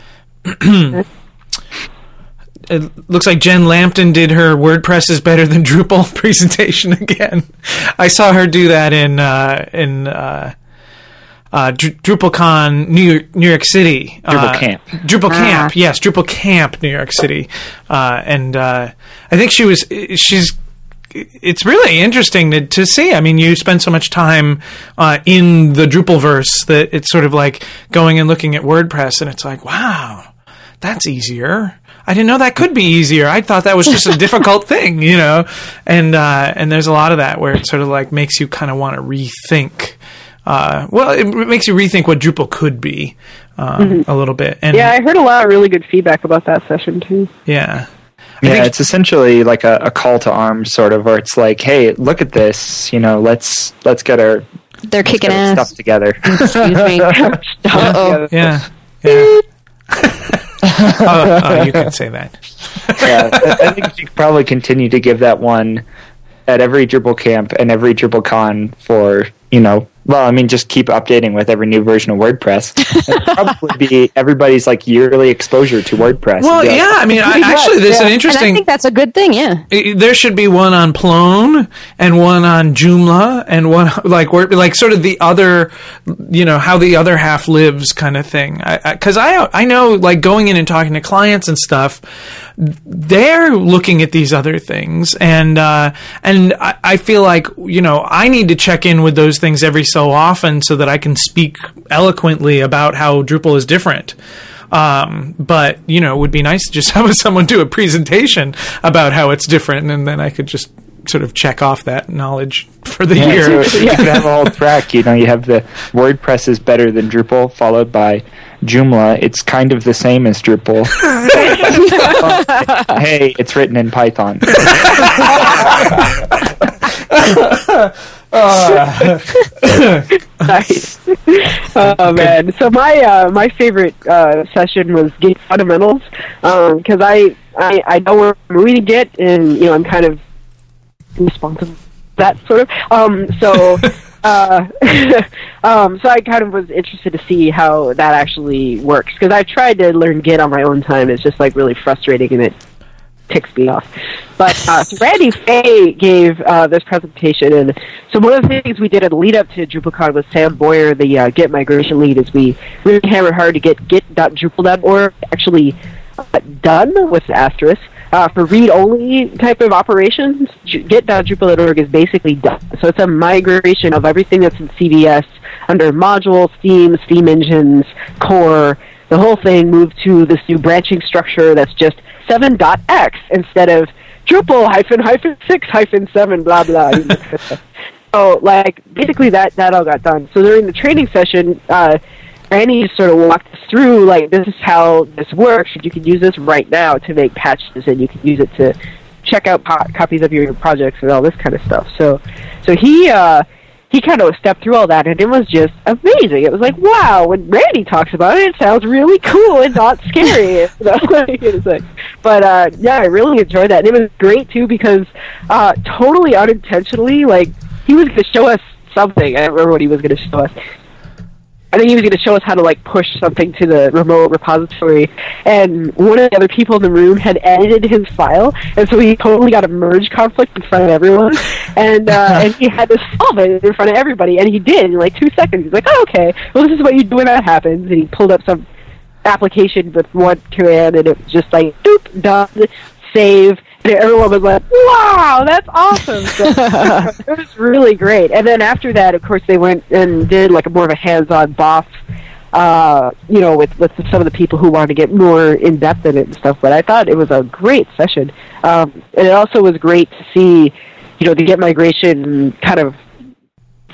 It looks like Jen Lampton did her WordPress is better than Drupal presentation again. I saw her do that in uh, in uh, uh, Dr- DrupalCon New York, New York City. Drupal uh, Camp. Drupal Ah. Camp, yes, Drupal Camp, New York City, uh, and uh, I think she was. She's. It's really interesting to, to see. I mean, you spend so much time uh, in the Drupalverse that it's sort of like going and looking at WordPress, and it's like, wow, that's easier. I didn't know that could be easier. I thought that was just a difficult thing, you know. And uh, and there's a lot of that where it sort of like makes you kind of want to rethink. Uh, well, it makes you rethink what Drupal could be um, mm-hmm. a little bit. And yeah, I heard a lot of really good feedback about that session too. Yeah. Yeah, think- it's essentially like a, a call to arms, sort of, where it's like, "Hey, look at this! You know, let's let's get our They're let's kicking get our ass. stuff together." Excuse me. Uh-oh. Yeah. Yeah. oh, oh, you can say that. Yeah, I I think you could probably continue to give that one at every Drupal camp and every DrupalCon for, you know, well, I mean, just keep updating with every new version of WordPress. It'd probably be everybody's like yearly exposure to WordPress. Well, It'd be like, yeah, I mean, I, actually, there's an And I interesting. think that's a good thing, yeah. I- there should be one on Plone and one on Joomla and one like where like sort of the other, you know, how the other half lives kind of thing. Because I, I I know like going in and talking to clients and stuff, they're looking at these other things, and uh, and I, I feel like, you know, I need to check in with those things every so often so that I can speak eloquently about how Drupal is different. Um, but, you know, it would be nice to just have someone do a presentation about how it's different, and then I could just sort of check off that knowledge for the yeah, year. so you could have a whole track. You know, you have the WordPress is better than Drupal, followed by Joomla. It's kind of the same as Drupal. Hey, it's written in Python. Nice. Oh man! So my uh, my favorite uh, session was Git fundamentals because I, I I know where I'm reading Git, and you know I'm kind of responsible for that sort of. Um, so uh, um, so I kind of was interested to see how that actually works because I tried to learn Git on my own time. It's just like really frustrating, and it ticks me off. But uh, so Randy Fay gave uh, this presentation, and so one of the things we did at the lead up to DrupalCon with Sam Boyer, the uh, Git migration lead, is we really hammered hard to get git dot drupal dot org actually uh, done with the asterisk. Uh, for read-only type of operations, git dot drupal dot org is basically done. So it's a migration of everything that's in C V S under modules, themes, theme engines, core, the whole thing moved to this new branching structure that's just seven dot x instead of Drupal hyphen hyphen six hyphen seven blah blah. So like basically that that all got done. So during the training session, uh, Randy just sort of walked us through like this is how this works. You can use this right now to make patches, and you can use it to check out po- copies of your projects and all this kind of stuff. So so he. Uh, He kind of stepped through all that, and it was just amazing. It was like, wow, when Randy talks about it, it sounds really cool and not scary. You know? It's like, but, uh, yeah, I really enjoyed that. And it was great, too, because uh, totally unintentionally, like, he was going to show us something. I don't remember what he was going to show us. I think he was going to show us how to, like, push something to the remote repository, and one of the other people in the room had edited his file, and so he totally got a merge conflict in front of everyone, and uh, and he had to solve it in front of everybody, and he did in, like, two seconds. He's like, oh, okay, well, this is what you do when that happens, and he pulled up some application with one command, and it was just like, doop, done, save, and everyone was like, wow, that's awesome. So, it was really great. And then after that, of course, they went and did like a more of a hands-on boss, uh, you know, with, with some of the people who wanted to get more in-depth in it and stuff. But I thought it was a great session. Um, and it also was great to see, you know, the Git migration kind of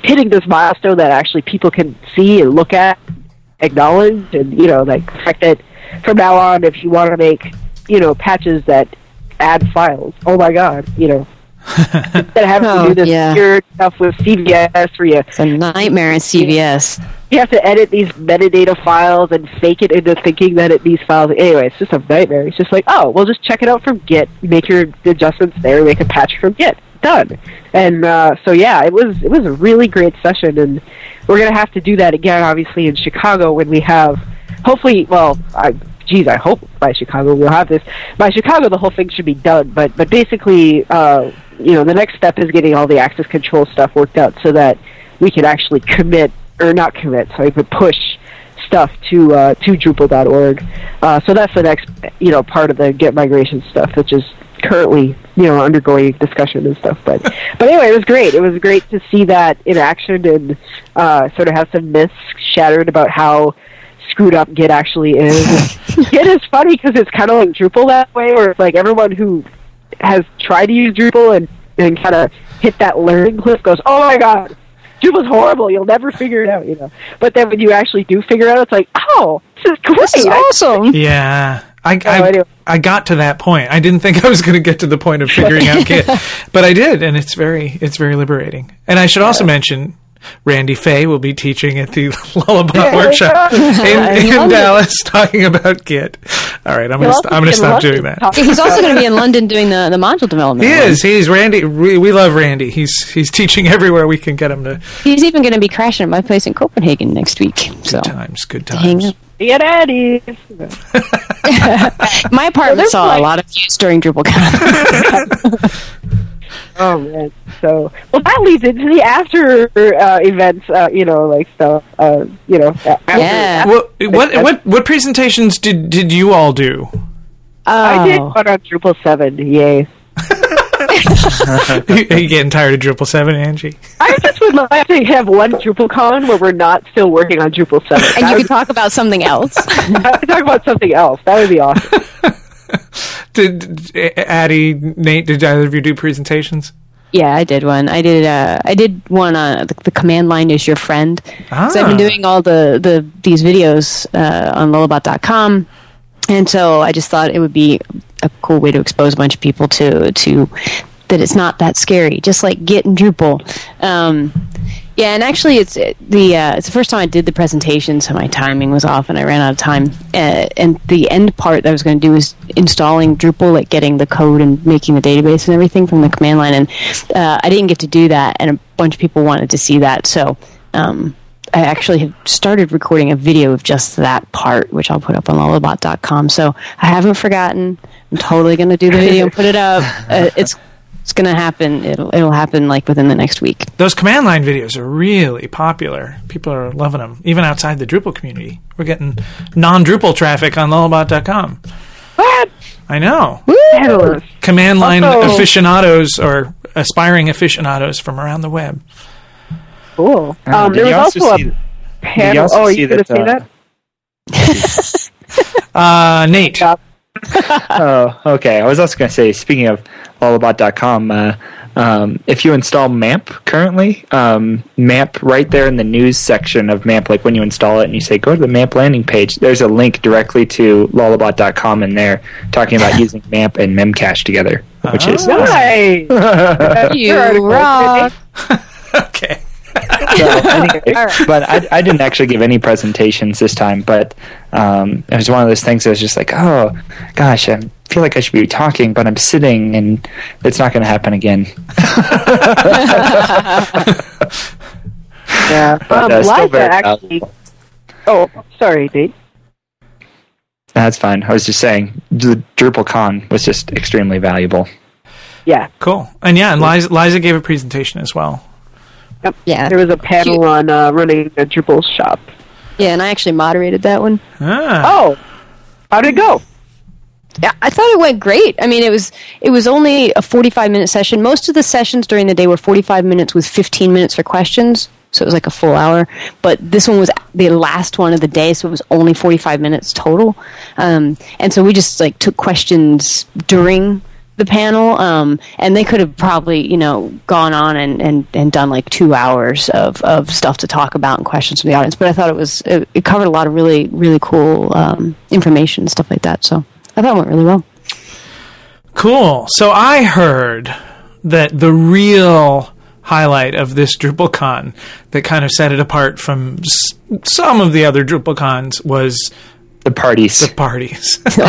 hitting this milestone that actually people can see and look at, acknowledge, and, you know, like the fact that from now on, if you want to make, you know, patches that add files, oh my god, you know, instead of having Oh, to do this yeah. weird stuff with C V S where you, It's a nightmare in C V S. you have to edit these metadata files and fake it into thinking that it these files. Anyway, it's just a nightmare. It's just like, oh, well, just check it out from Git, make your adjustments there, make a patch from Git. Done. And uh, so yeah, it was it was a really great session, and we're gonna have to do that again, obviously, in Chicago when we have, hopefully, well, I, geez, I hope by Chicago we'll have this. By Chicago, the whole thing should be done, but but basically, uh, you know, the next step is getting all the access control stuff worked out so that we can actually commit, or not commit, so we could push stuff to uh, to Drupal dot org. Uh, so that's the next, you know, part of the Git migration stuff, which is currently, you know, undergoing discussion and stuff. But but anyway, it was great. It was great to see that in action and uh, sort of have some myths shattered about how screwed up Git actually is. Git is funny because it's kind of like Drupal that way, where it's like everyone who has tried to use Drupal and, and kind of hit that learning cliff goes, oh my god, Drupal's horrible, you'll never figure it out, you know. But then when you actually do figure it out, it's like, oh, this is great. This is awesome. Yeah. I, Oh, I, anyway. I got to that point. I didn't think I was going to get to the point of figuring out Git, but I did, and it's very it's very liberating. And I should also mention, Randy Fay will be teaching at the Lullabot Yeah, workshop yeah. in, in London. Dallas, talking about Git. All right, I'm going He'll to I'm also going be to in stop London doing that. talking He's also about- going to be in London doing the, the module development. He one. is. He's Randy. We, we love Randy. He's he's teaching everywhere we can get him to. He's even going to be crashing at my place in Copenhagen next week. So Good times. Good hang times. up. Get at it. My apartment there's saw like- a lot of views during DrupalCon. Oh man! So well, that leads into the after uh, events. Uh, you know, like stuff. Uh, you know, after, Yeah. What what what what presentations did did you all do? I did Oh. one on Drupal seven. Yay! Are you getting tired of Drupal seven, Angie? I just would like to have one DrupalCon where we're not still working on Drupal seven. And I you would could talk about something else. talk about something else. That would be awesome. Did Addie, Nate? Did either of you do presentations? Yeah, I did one. I did. Uh, I did one on the, the command line is your friend. Ah. So I've been doing all the, the these videos uh, on lullabot dot com, and so I just thought it would be a cool way to expose a bunch of people to to that it's not that scary, just like Git and Drupal. Um, yeah, and actually, it's the uh, it's the first time I did the presentation, so my timing was off, and I ran out of time. Uh, and the end part that I was going to do was installing Drupal, like getting the code and making the database and everything from the command line. And uh, I didn't get to do that, and a bunch of people wanted to see that, so um, I actually have started recording a video of just that part, which I'll put up on lullabot dot com. So I haven't forgotten. I'm totally going to do the video and put it up. Uh, it's It's gonna happen. It'll it'll happen like within the next week. Those command line videos are really popular. People are loving them, even outside the Drupal community. We're getting non-Drupal traffic on lullabot dot com. What? I know. Fabulous. Command line Also- aficionados or aspiring aficionados from around the web. Cool. Oh, Um, did there you was also also see- a Did panel. you also Oh, are see you going to that, say uh, that? Uh, Nate. Yeah. Oh, okay. I was also going to say, speaking of lullabot dot com, uh, um, if you install MAMP currently, um, MAMP right there in the news section of MAMP, like when you install it and you say, go to the MAMP landing page, there's a link directly to lullabot dot com in there talking about using MAMP and Memcache together, which is Ah. Nice. You article. rock. Okay. So, anyway, but I, I didn't actually give any presentations this time, but um, it was one of those things that was just like, oh, gosh, I feel like I should be talking, but I'm sitting, and it's not going to happen again. Yeah. But, um, uh, still Liza very actually. Oh, sorry, Nate. That's fine. I was just saying, the DrupalCon was just extremely valuable. Yeah. Cool. And yeah, and Liza, Liza gave a presentation as well. Yep. Yeah. There was a panel on uh, running a Drupal shop. Yeah, and I actually moderated that one. Ah. Oh, how did it go? Yeah, I thought it went great. I mean, it was it was only a forty-five minute session. Most of the sessions during the day were forty-five minutes with fifteen minutes for questions, so it was like a full hour. But this one was the last one of the day, so it was only forty-five minutes total. Um, and so we just like took questions during the panel, um, and they could have probably, you know, gone on and, and, and done like two hours of, of stuff to talk about and questions from the audience. But I thought it was it, it covered a lot of really really cool um, information and stuff like that. So I thought it went really well. Cool. So I heard that the real highlight of this DrupalCon that kind of set it apart from s- some of the other DrupalCons was The parties. the parties. Oh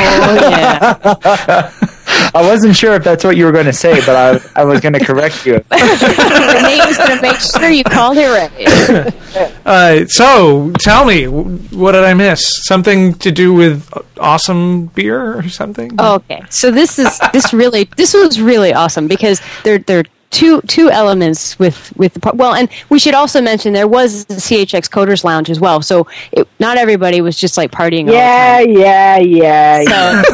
yeah. I wasn't sure if that's what you were going to say, but I, I was going to correct you. Nate was going to make sure you called it right. uh, so tell me, w- what did I miss? Something to do with awesome beer or something? Okay, so this is this really this was really awesome because they're they're two two elements with with the par- well, and we should also mention there was the C H X Coders Lounge as well. So it, not everybody was just like partying. Yeah, all the time. yeah, yeah, So yeah.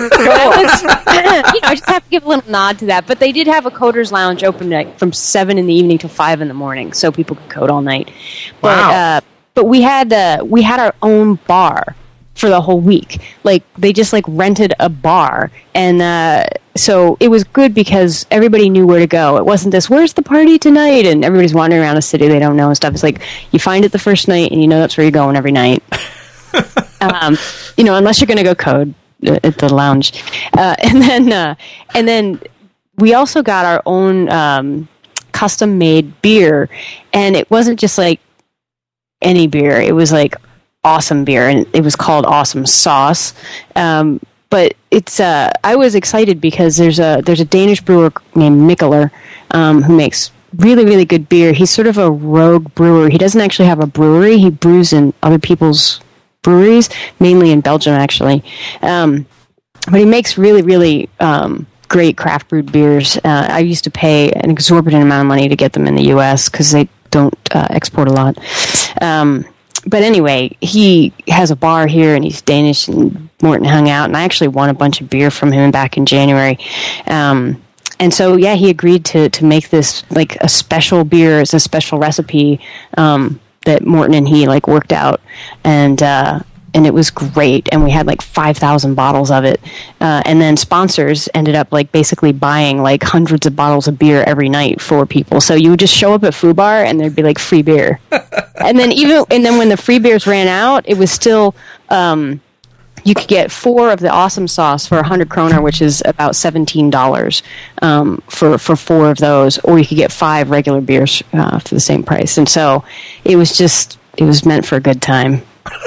that was, you know, I just have to give a little nod to that. But they did have a Coders Lounge open like, from seven in the evening to five in the morning, so people could code all night. But Wow. uh, but we had uh, we had our own bar for the whole week. Like they just like rented a bar, and uh, so it was good because everybody knew where to go. It wasn't this "Where's the party tonight?" and everybody's wandering around a city they don't know and stuff. It's like you find it the first night, and you know that's where you're going every night. um, you know, unless you're going to go code uh, at the lounge, uh, and then uh, and then we also got our own um, custom made beer, and it wasn't just like any beer. It was like awesome beer, and it was called Awesome Sauce. Um, but it's uh, I was excited because there's a there's a Danish brewer named Mikkeller um, who makes really really good beer. He's sort of a rogue brewer. He doesn't actually have a brewery. He brews in other people's breweries, mainly in Belgium actually. Um, but he makes really really um, great craft brewed beers. Uh, I used to pay an exorbitant amount of money to get them in the U S because they don't uh, export a lot. Um, But anyway, he has a bar here, and he's Danish, and Morten hung out, and I actually won a bunch of beer from him back in January. Um, and so, yeah, he agreed to, to make this, like, a special beer. It's a special recipe um, that Morten and he, like, worked out. And uh, and it was great, and we had, like, five thousand bottles of it. Uh, and then sponsors ended up, like, basically buying, like, hundreds of bottles of beer every night for people. So you would just show up at Foo Bar, and there'd be, like, free beer. And then even and then when the free beers ran out, it was still um, you could get four of the Awesome Sauce for a hundred kroner, which is about seventeen dollars um, for for four of those, or you could get five regular beers uh, for the same price. And so it was just it was meant for a good time.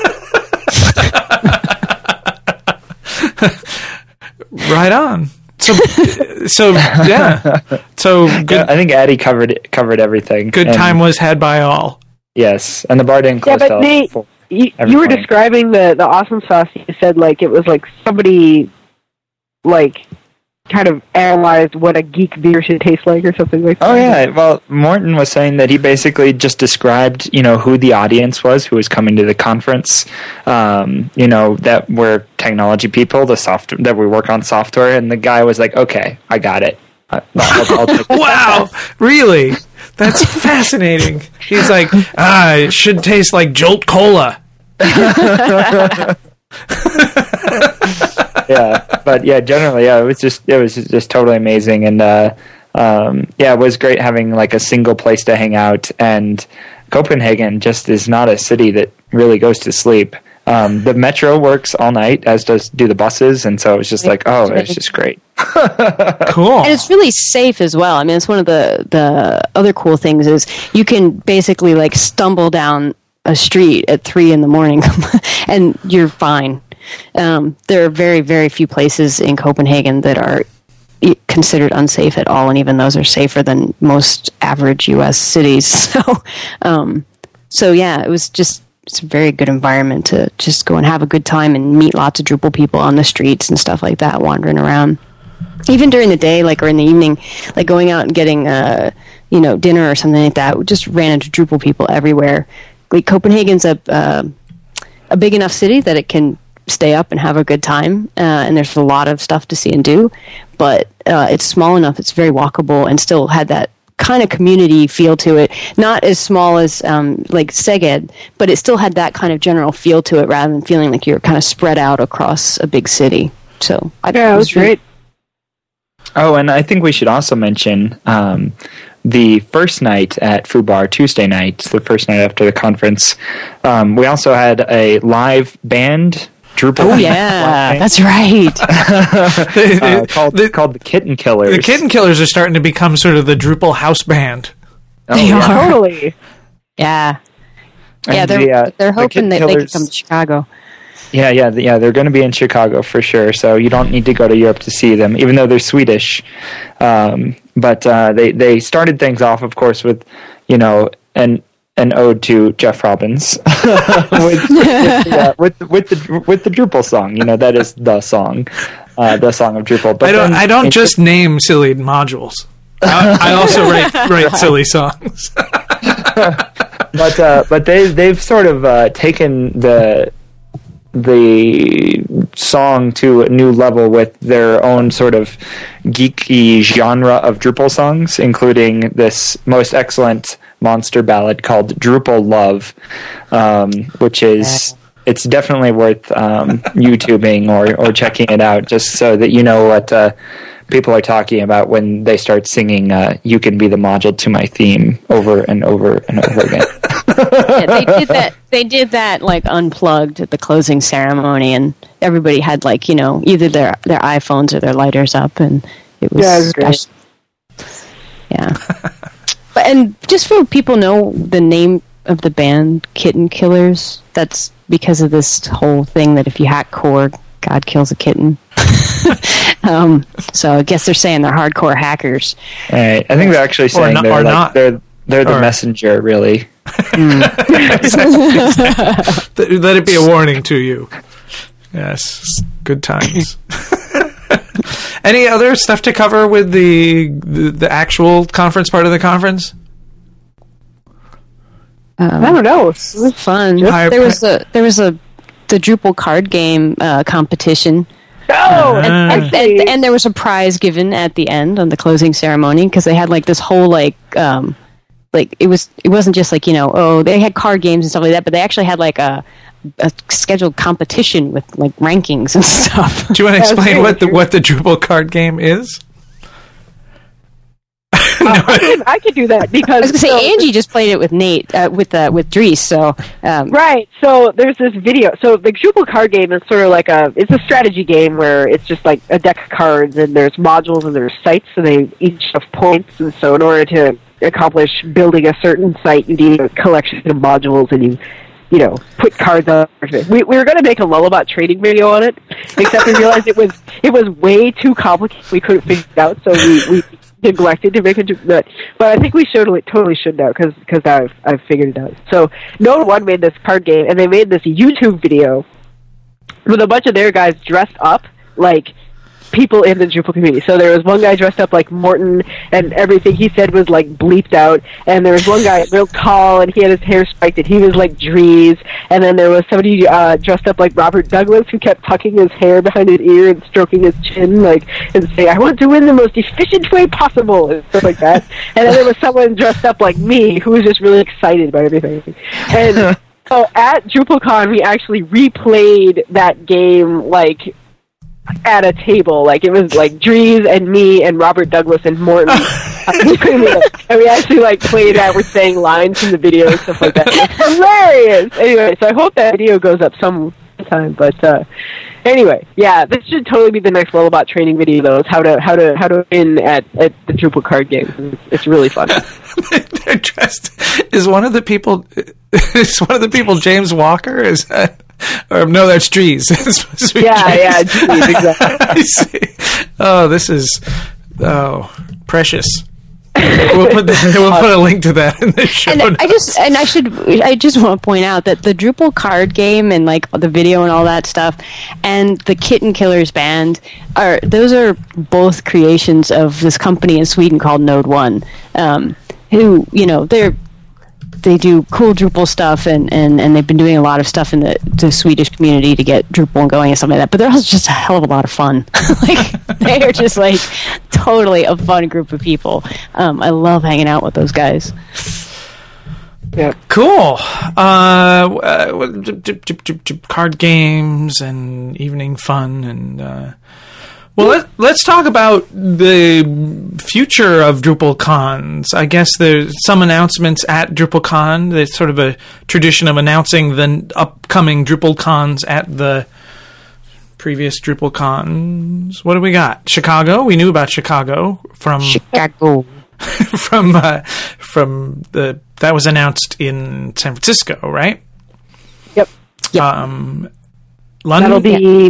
Right on. So, so yeah. So good. Yeah, I think Addie covered covered everything. Good And- time was had by all. Yes, and the bar didn't Yeah, close but till Nate, four. you, every you were morning. describing the, the awesome sauce. You said like it was like somebody like kind of analyzed what a geek beer should taste like or something like that. Oh yeah, well, Morten was saying that he basically just described, you know, who the audience was, who was coming to the conference. Um, you know, that we're technology people, the soft that we work on software, and the guy was like, "Okay, I got it." Uh, I'll, I'll take Wow, really? That's fascinating. He's like, ah, it should taste like Jolt Cola. yeah, but yeah, generally, yeah, it was just it was just totally amazing, and uh, um, yeah, it was great having like a single place to hang out. And Copenhagen just is not a city that really goes to sleep. Um, the metro works all night, as does do the buses, and so it was just like, oh, it's just great. Cool. And it's really safe as well. I mean, it's one of the, the other cool things is you can basically like stumble down a street at three in the morning and you're fine. Um, there are very, very few places in Copenhagen that are i- considered unsafe at all, and even those are safer than most average U S cities. So, um, so yeah, it was just it's a very good environment to just go and have a good time and meet lots of Drupal people on the streets and stuff like that, wandering around. Even during the day, like, or in the evening, like going out and getting, uh, you know, dinner or something like that, we just ran into Drupal people everywhere. Like, Copenhagen's a, uh, a big enough city that it can stay up and have a good time, uh, and there's a lot of stuff to see and do, but uh, it's small enough, it's very walkable, and still had that kind of community feel to it. Not as small as, um, like, Szeged, but it still had that kind of general feel to it, rather than feeling like you're kind of spread out across a big city. So, I Yeah, it was really- great. Oh, and I think we should also mention um, the first night at Fubar, Tuesday night, the first night after the conference. Um, we also had a live band. Drupal Oh yeah, that's right. uh, called, the, called the Kitten Killers. The Kitten Killers are starting to become sort of the Drupal house band. Oh, They yeah. are. Totally. Yeah, And yeah. They're the, uh, they're the hoping Kitten that they can Killers- come to Chicago. Yeah, yeah, th- yeah. They're going to be in Chicago for sure. So you don't need to go to Europe to see them, even though they're Swedish. Um, but uh, they they started things off, of course, with you know an an ode to Jeff Robbins with with, the, uh, with with the with the Drupal song. You know that is the song, uh, the song of Drupal. But I don't. then I don't in- just name silly modules. I, I also write write silly songs. but uh, but they they've sort of uh, taken the the song to a new level with their own sort of geeky genre of Drupal songs, including this most excellent monster ballad called Drupal Love, um, which is it's definitely worth um, YouTubing or, or checking it out just so that you know what uh, people are talking about when they start singing uh, "You Can Be the Module to My Theme" over and over and over again. Yeah, they did that. They did that like unplugged at the closing ceremony, and everybody had like you know either their their iPhones or their lighters up, and it was Yeah, it was great. special. Yeah, but and just so people know the name of the band, Kitten Killers. That's because of this whole thing that if you hack core, God kills a kitten. um, so I guess they're saying they're hardcore hackers. Right. I think they're actually saying not- they're or like not. they're they're the Or- messenger, really. Let it be a warning to you. Yes, good times. Any other stuff to cover with the, the the actual conference part of the conference? Um, I don't know. It was fun. Higher There was pri- a there was a the Drupal card game uh, competition. Oh, Uh, And, actually, and, and there was a prize given at the end on the closing ceremony because they had like this whole like um like it was it wasn't just like you know oh they had card games and stuff like that, but they actually had like a a scheduled competition with like rankings and stuff. Do you want to That was explain great. what the what the Drupal card game is? I, can, I could do that because I was gonna say so- Angie just played it with Nate uh, with uh, with Dries, so um, Right. So there's this video. So the Drupal card game is sort of like a it's a strategy game where it's just like a deck of cards and there's modules and there's sites and they each have points. And so in order to accomplish building a certain site, you need a collection of modules and you you know put cards on. We we were going to make a Lullabot trading video on it, except we realized it was it was way too complicated. We couldn't figure it out, so we. we neglected to make it but but I think we should totally should now because because I've I've figured it out. So Node One made this card game and they made this YouTube video with a bunch of their guys dressed up like people in the Drupal community. So there was one guy dressed up like Morton and everything he said was like bleeped out, and there was one guy real tall and he had his hair spiked and he was like Dries, and then there was somebody uh, dressed up like Robert Douglas who kept tucking his hair behind his ear and stroking his chin like and saying I want to win the most efficient way possible and stuff like that. And then there was someone dressed up like me who was just really excited about everything. And so at DrupalCon we actually replayed that game like at a table, like it was like Dries and me and Robert Douglas and Morton, and we actually like played that. We're saying lines from the video and stuff like that. It's hilarious. Anyway, so I hope that video goes up sometime. But uh, anyway, yeah, this should totally be the next Lullabot training video. Though, is how to how to how to win at, at the Drupal card game. It's, it's really fun. They're dressed. Is one of the people? Is one of the people James Walker? Is that? Or no, that's Dries. It's supposed to be Yeah, Dries. yeah, Dries, exactly. I see. Oh, this is oh precious. We'll put that, we'll put a link to that in the show. And I notes. just and I should I just want to point out that the Drupal card game and like the video and all that stuff and the Kitten Killers band are those are both creations of this company in Sweden called Node One, um, who you know they're they do cool Drupal stuff and, and, and they've been doing a lot of stuff in the, the Swedish community to get Drupal going and stuff like that. But they're also just a hell of a lot of fun. Like they are just like totally a fun group of people. Um, I love hanging out with those guys. Yeah. Cool. Uh, uh, j- j- j- j- j- card games and evening fun and uh, Well, let, let's talk about the future of DrupalCons. I guess there's some announcements at DrupalCon. There's sort of a tradition of announcing the upcoming DrupalCons at the previous DrupalCons. What do we got? Chicago. We knew about Chicago from Chicago. from uh, from the that was announced in San Francisco, right? Yep. Yep. Um, London. That'll be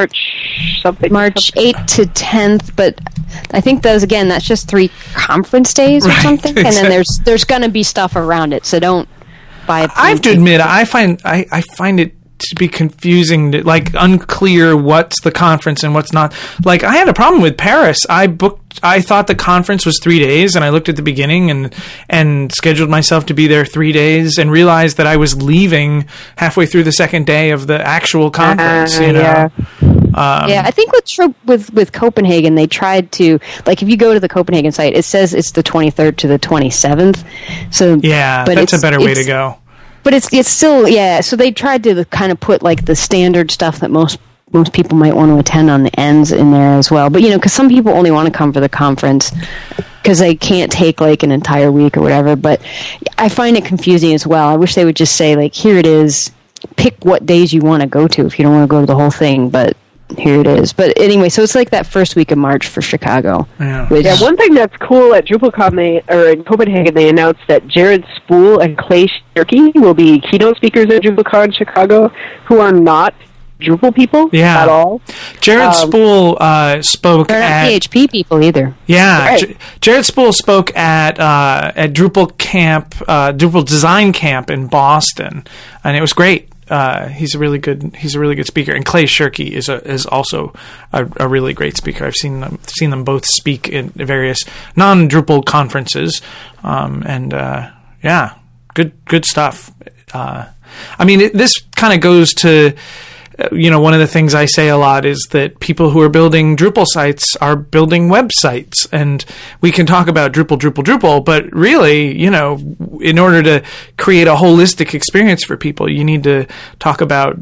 March something. March eighth to tenth, but I think those again. That's just three conference days or Right, something, and exactly. then there's there's going to be stuff around it. So don't buy. I have to admit, I find I, I find it to be confusing, to, like unclear what's the conference and what's not. Like I had a problem with Paris. I booked. I thought the conference was three days, and I looked at the beginning and and scheduled myself to be there three days, and realized that I was leaving halfway through the second day of the actual conference. Uh, you know. yeah. Um, Yeah, I think with Tro- with with Copenhagen, they tried to like if you go to the Copenhagen site, it says it's the twenty-third to the twenty-seventh. So yeah, but that's a it's- better way to it's- go. But it's it's still yeah. So they tried to kind of put like the standard stuff that most most people might want to attend on the ends in there as well. But you know, because some people only want to come for the conference because they can't take like an entire week or whatever. But I find it confusing as well. I wish they would just say like, here it is. Pick what days you want to go to if you don't want to go to the whole thing. But here it is. But anyway, so it's like that first week of March for Chicago. Yeah. Which, Yeah, one thing that's cool at DrupalCon, they, or in Copenhagen, they announced that Jared Spool and Clay Shirky will be keynote speakers at DrupalCon Chicago, who are not Drupal people Yeah. at all. Jared Um, Spool uh, spoke they're not at P H P people either. yeah. Right. J- Jared Spool spoke at uh, at Drupal Camp, uh, Drupal Design Camp in Boston, and it was great. Uh, he's a really good. He's a really good speaker, and Clay Shirky is a, is also a, a really great speaker. I've seen them seen them both speak in various non Drupal conferences, um, and uh, yeah, good good stuff. Uh, I mean, it, this kind of goes to. You know, one of the things I say a lot is that people who are building Drupal sites are building websites, and we can talk about Drupal, Drupal, Drupal, but really, you know, in order to create a holistic experience for people, you need to talk about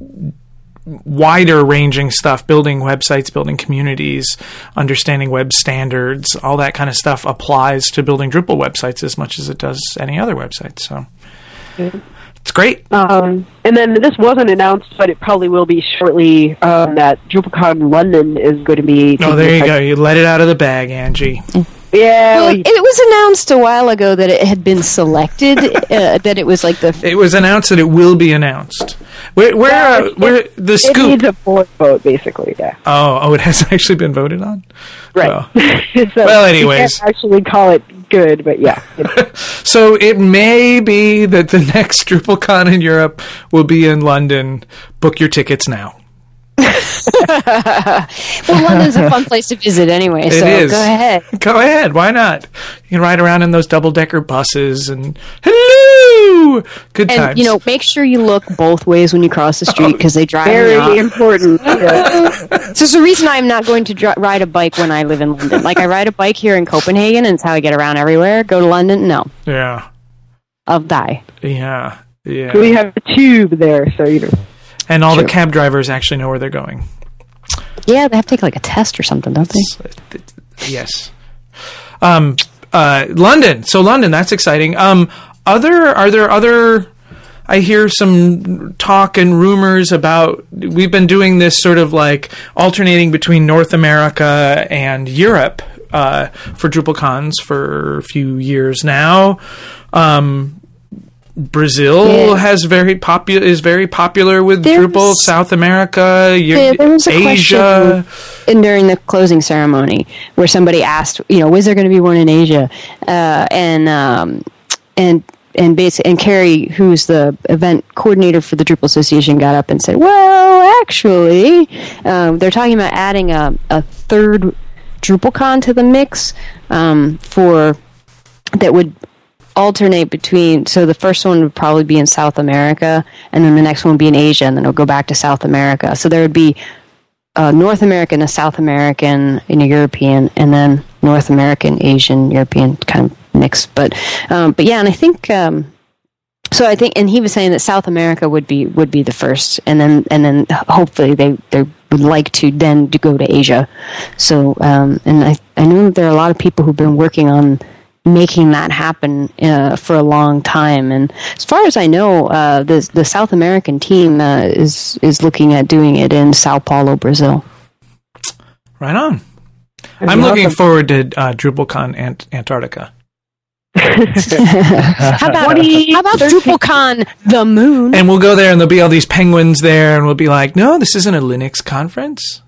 wider ranging stuff, building websites, building communities, understanding web standards, all that kind of stuff applies to building Drupal websites as much as it does any other website. So it's great. Um, and then this wasn't announced, but it probably will be shortly, um, that DrupalCon London is going to be... Oh, there you go. You let it out of the bag, Angie. Yeah. Well, we- it was announced a while ago that it had been selected. uh, that it was like the It was announced that it will be announced. Where, where, Yeah, uh, it- where the it scoop? needs a board vote, basically, yeah. Oh, oh, it has actually been voted on. Right. Well, So Well, you anyways. can't actually call it good, but yeah. so it may be that the next DrupalCon in Europe will be in London. Book your tickets now. well, London's a fun place to visit anyway. It so is. go ahead. Go ahead. Why not? You can ride around in those double decker buses and hello, good And times. you know, make sure you look both ways when you cross the street because they drive me Very off. important. Yeah. So it's the reason I'm not going to dri- ride a bike when I live in London. Like I ride a bike here in Copenhagen, and it's how I get around everywhere. Go to London, no, yeah, I'll die. yeah, yeah. We have a tube there, so you know. And all True. the cab drivers actually know where they're going. Yeah, they have to take like a test or something, don't they? Yes. Um, uh, London. So London, that's exciting. Um, other are there other? I hear some talk and rumors about. We've been doing this sort of like alternating between North America and Europe uh, for DrupalCons for a few years now. Um, Brazil Yeah. has very popular is very popular with There Drupal. was- South America, Yeah, there was a Asia. question in, during the closing ceremony where somebody asked, you know, was there going to be one in Asia? Uh, and um, and and basically, and Carrie, who's the event coordinator for the Drupal Association, got up and said, "Well, actually, um, they're talking about adding a, a third DrupalCon to the mix um, for that would." alternate between, so the first one would probably be in South America, and then the next one would be in Asia, and then it'll go back to South America. So there would be a North American, a South American, and a European, and then North American, Asian, European kind of mix. But um, but yeah, and I think um, so. I think, and he was saying that South America would be would be the first, and then and then hopefully they they would like to then to go to Asia. So, um, and I, I know that there are a lot of people who've been working on making that happen uh, for a long time. And as far as I know, uh, the the South American team uh, is is looking at doing it in Sao Paulo, Brazil. Right on. I'm looking forward to uh, DrupalCon Ant- Antarctica. how about how about DrupalCon the moon? And we'll go there, and there'll be all these penguins there, and we'll be like, "No, this isn't a Linux conference."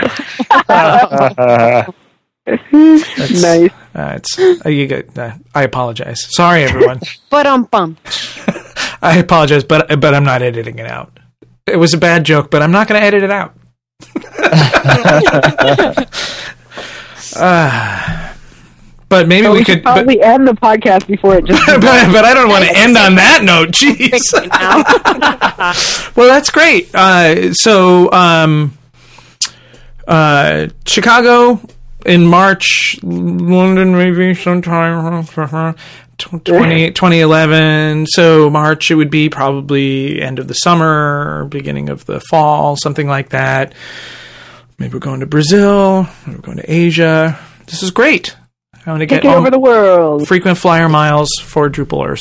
Nice. Uh, it's uh, you get. Uh, I apologize. Sorry, everyone. But um bum. I apologize, but but I'm not editing it out. It was a bad joke, but I'm not going to edit it out. uh, but maybe so we, we could probably but, end the podcast before it just. but, but I don't want to end on that note. Jeez. Well, that's great. Uh, so, um, uh, Chicago in March, London maybe sometime. twenty, twenty eleven, so March it would be probably end of the summer, beginning of the fall, something like that. Maybe we're going to Brazil, maybe we're going to Asia. This is great. I want to get Take over the world. Frequent flyer miles for Drupalers.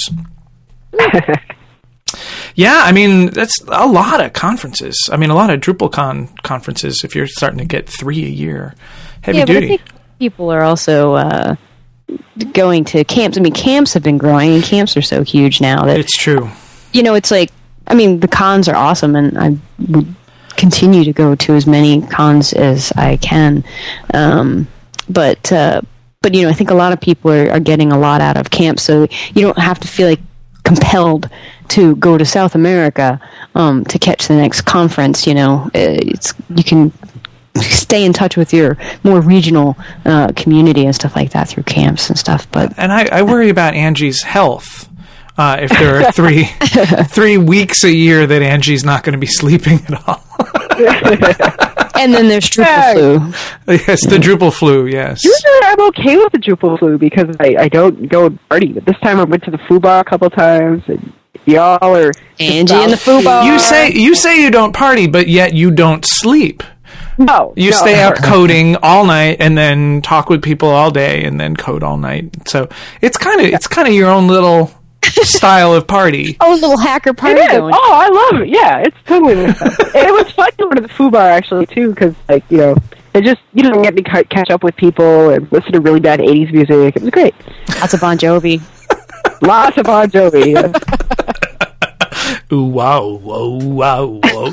Yeah, I mean, that's a lot of conferences. I mean, a lot of DrupalCon conferences if you're starting to get three a year. Heavy yeah, duty. But I think people are also uh, going to camps. I mean, camps have been growing, and camps are so huge now that it's true. You know, it's like, I mean, the cons are awesome, and I would continue to go to as many cons as I can. Um, but uh, but you know, I think a lot of people are, are getting a lot out of camps, so you don't have to feel like compelled to go to South America um, to catch the next conference. You know, it's you can stay in touch with your more regional uh, community and stuff like that through camps and stuff. But and I, I worry about Angie's health. Uh, if there are three three weeks a year that Angie's not going to be sleeping at all. And then there's Drupal flu. Yes, the Drupal flu, yes. Usually I'm okay with the Drupal flu because I, I don't go and party. But this time I went to the foo bar a couple times, and y'all are... Angie and the foo bar. You say, you say you don't party, but yet you don't sleep. No. You no. stay up coding all night and then talk with people all day and then code all night. So it's kind of it's kind of your own little style of party. Oh, a little hacker party It is. going. Oh, I love it. Yeah, it's totally. It was fun to go to the foo bar actually too, because like you know, it just you know get me ca- catch up with people and listen to really bad eighties music. It was great. Lots of Bon Jovi. Lots of Bon Jovi. Yeah. Ooh wow, whoa, wow, whoa.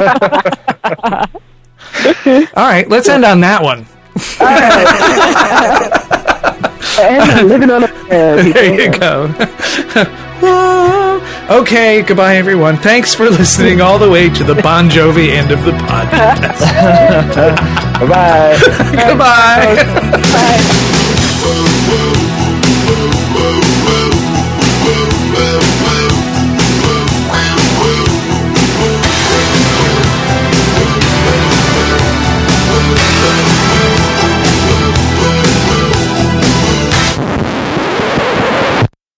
All right, let's end on that one. All right. And living on a prayer. There you go. Okay, goodbye, everyone. Thanks for listening all the way to the Bon Jovi end of the podcast. Bye-bye. Goodbye. Bye.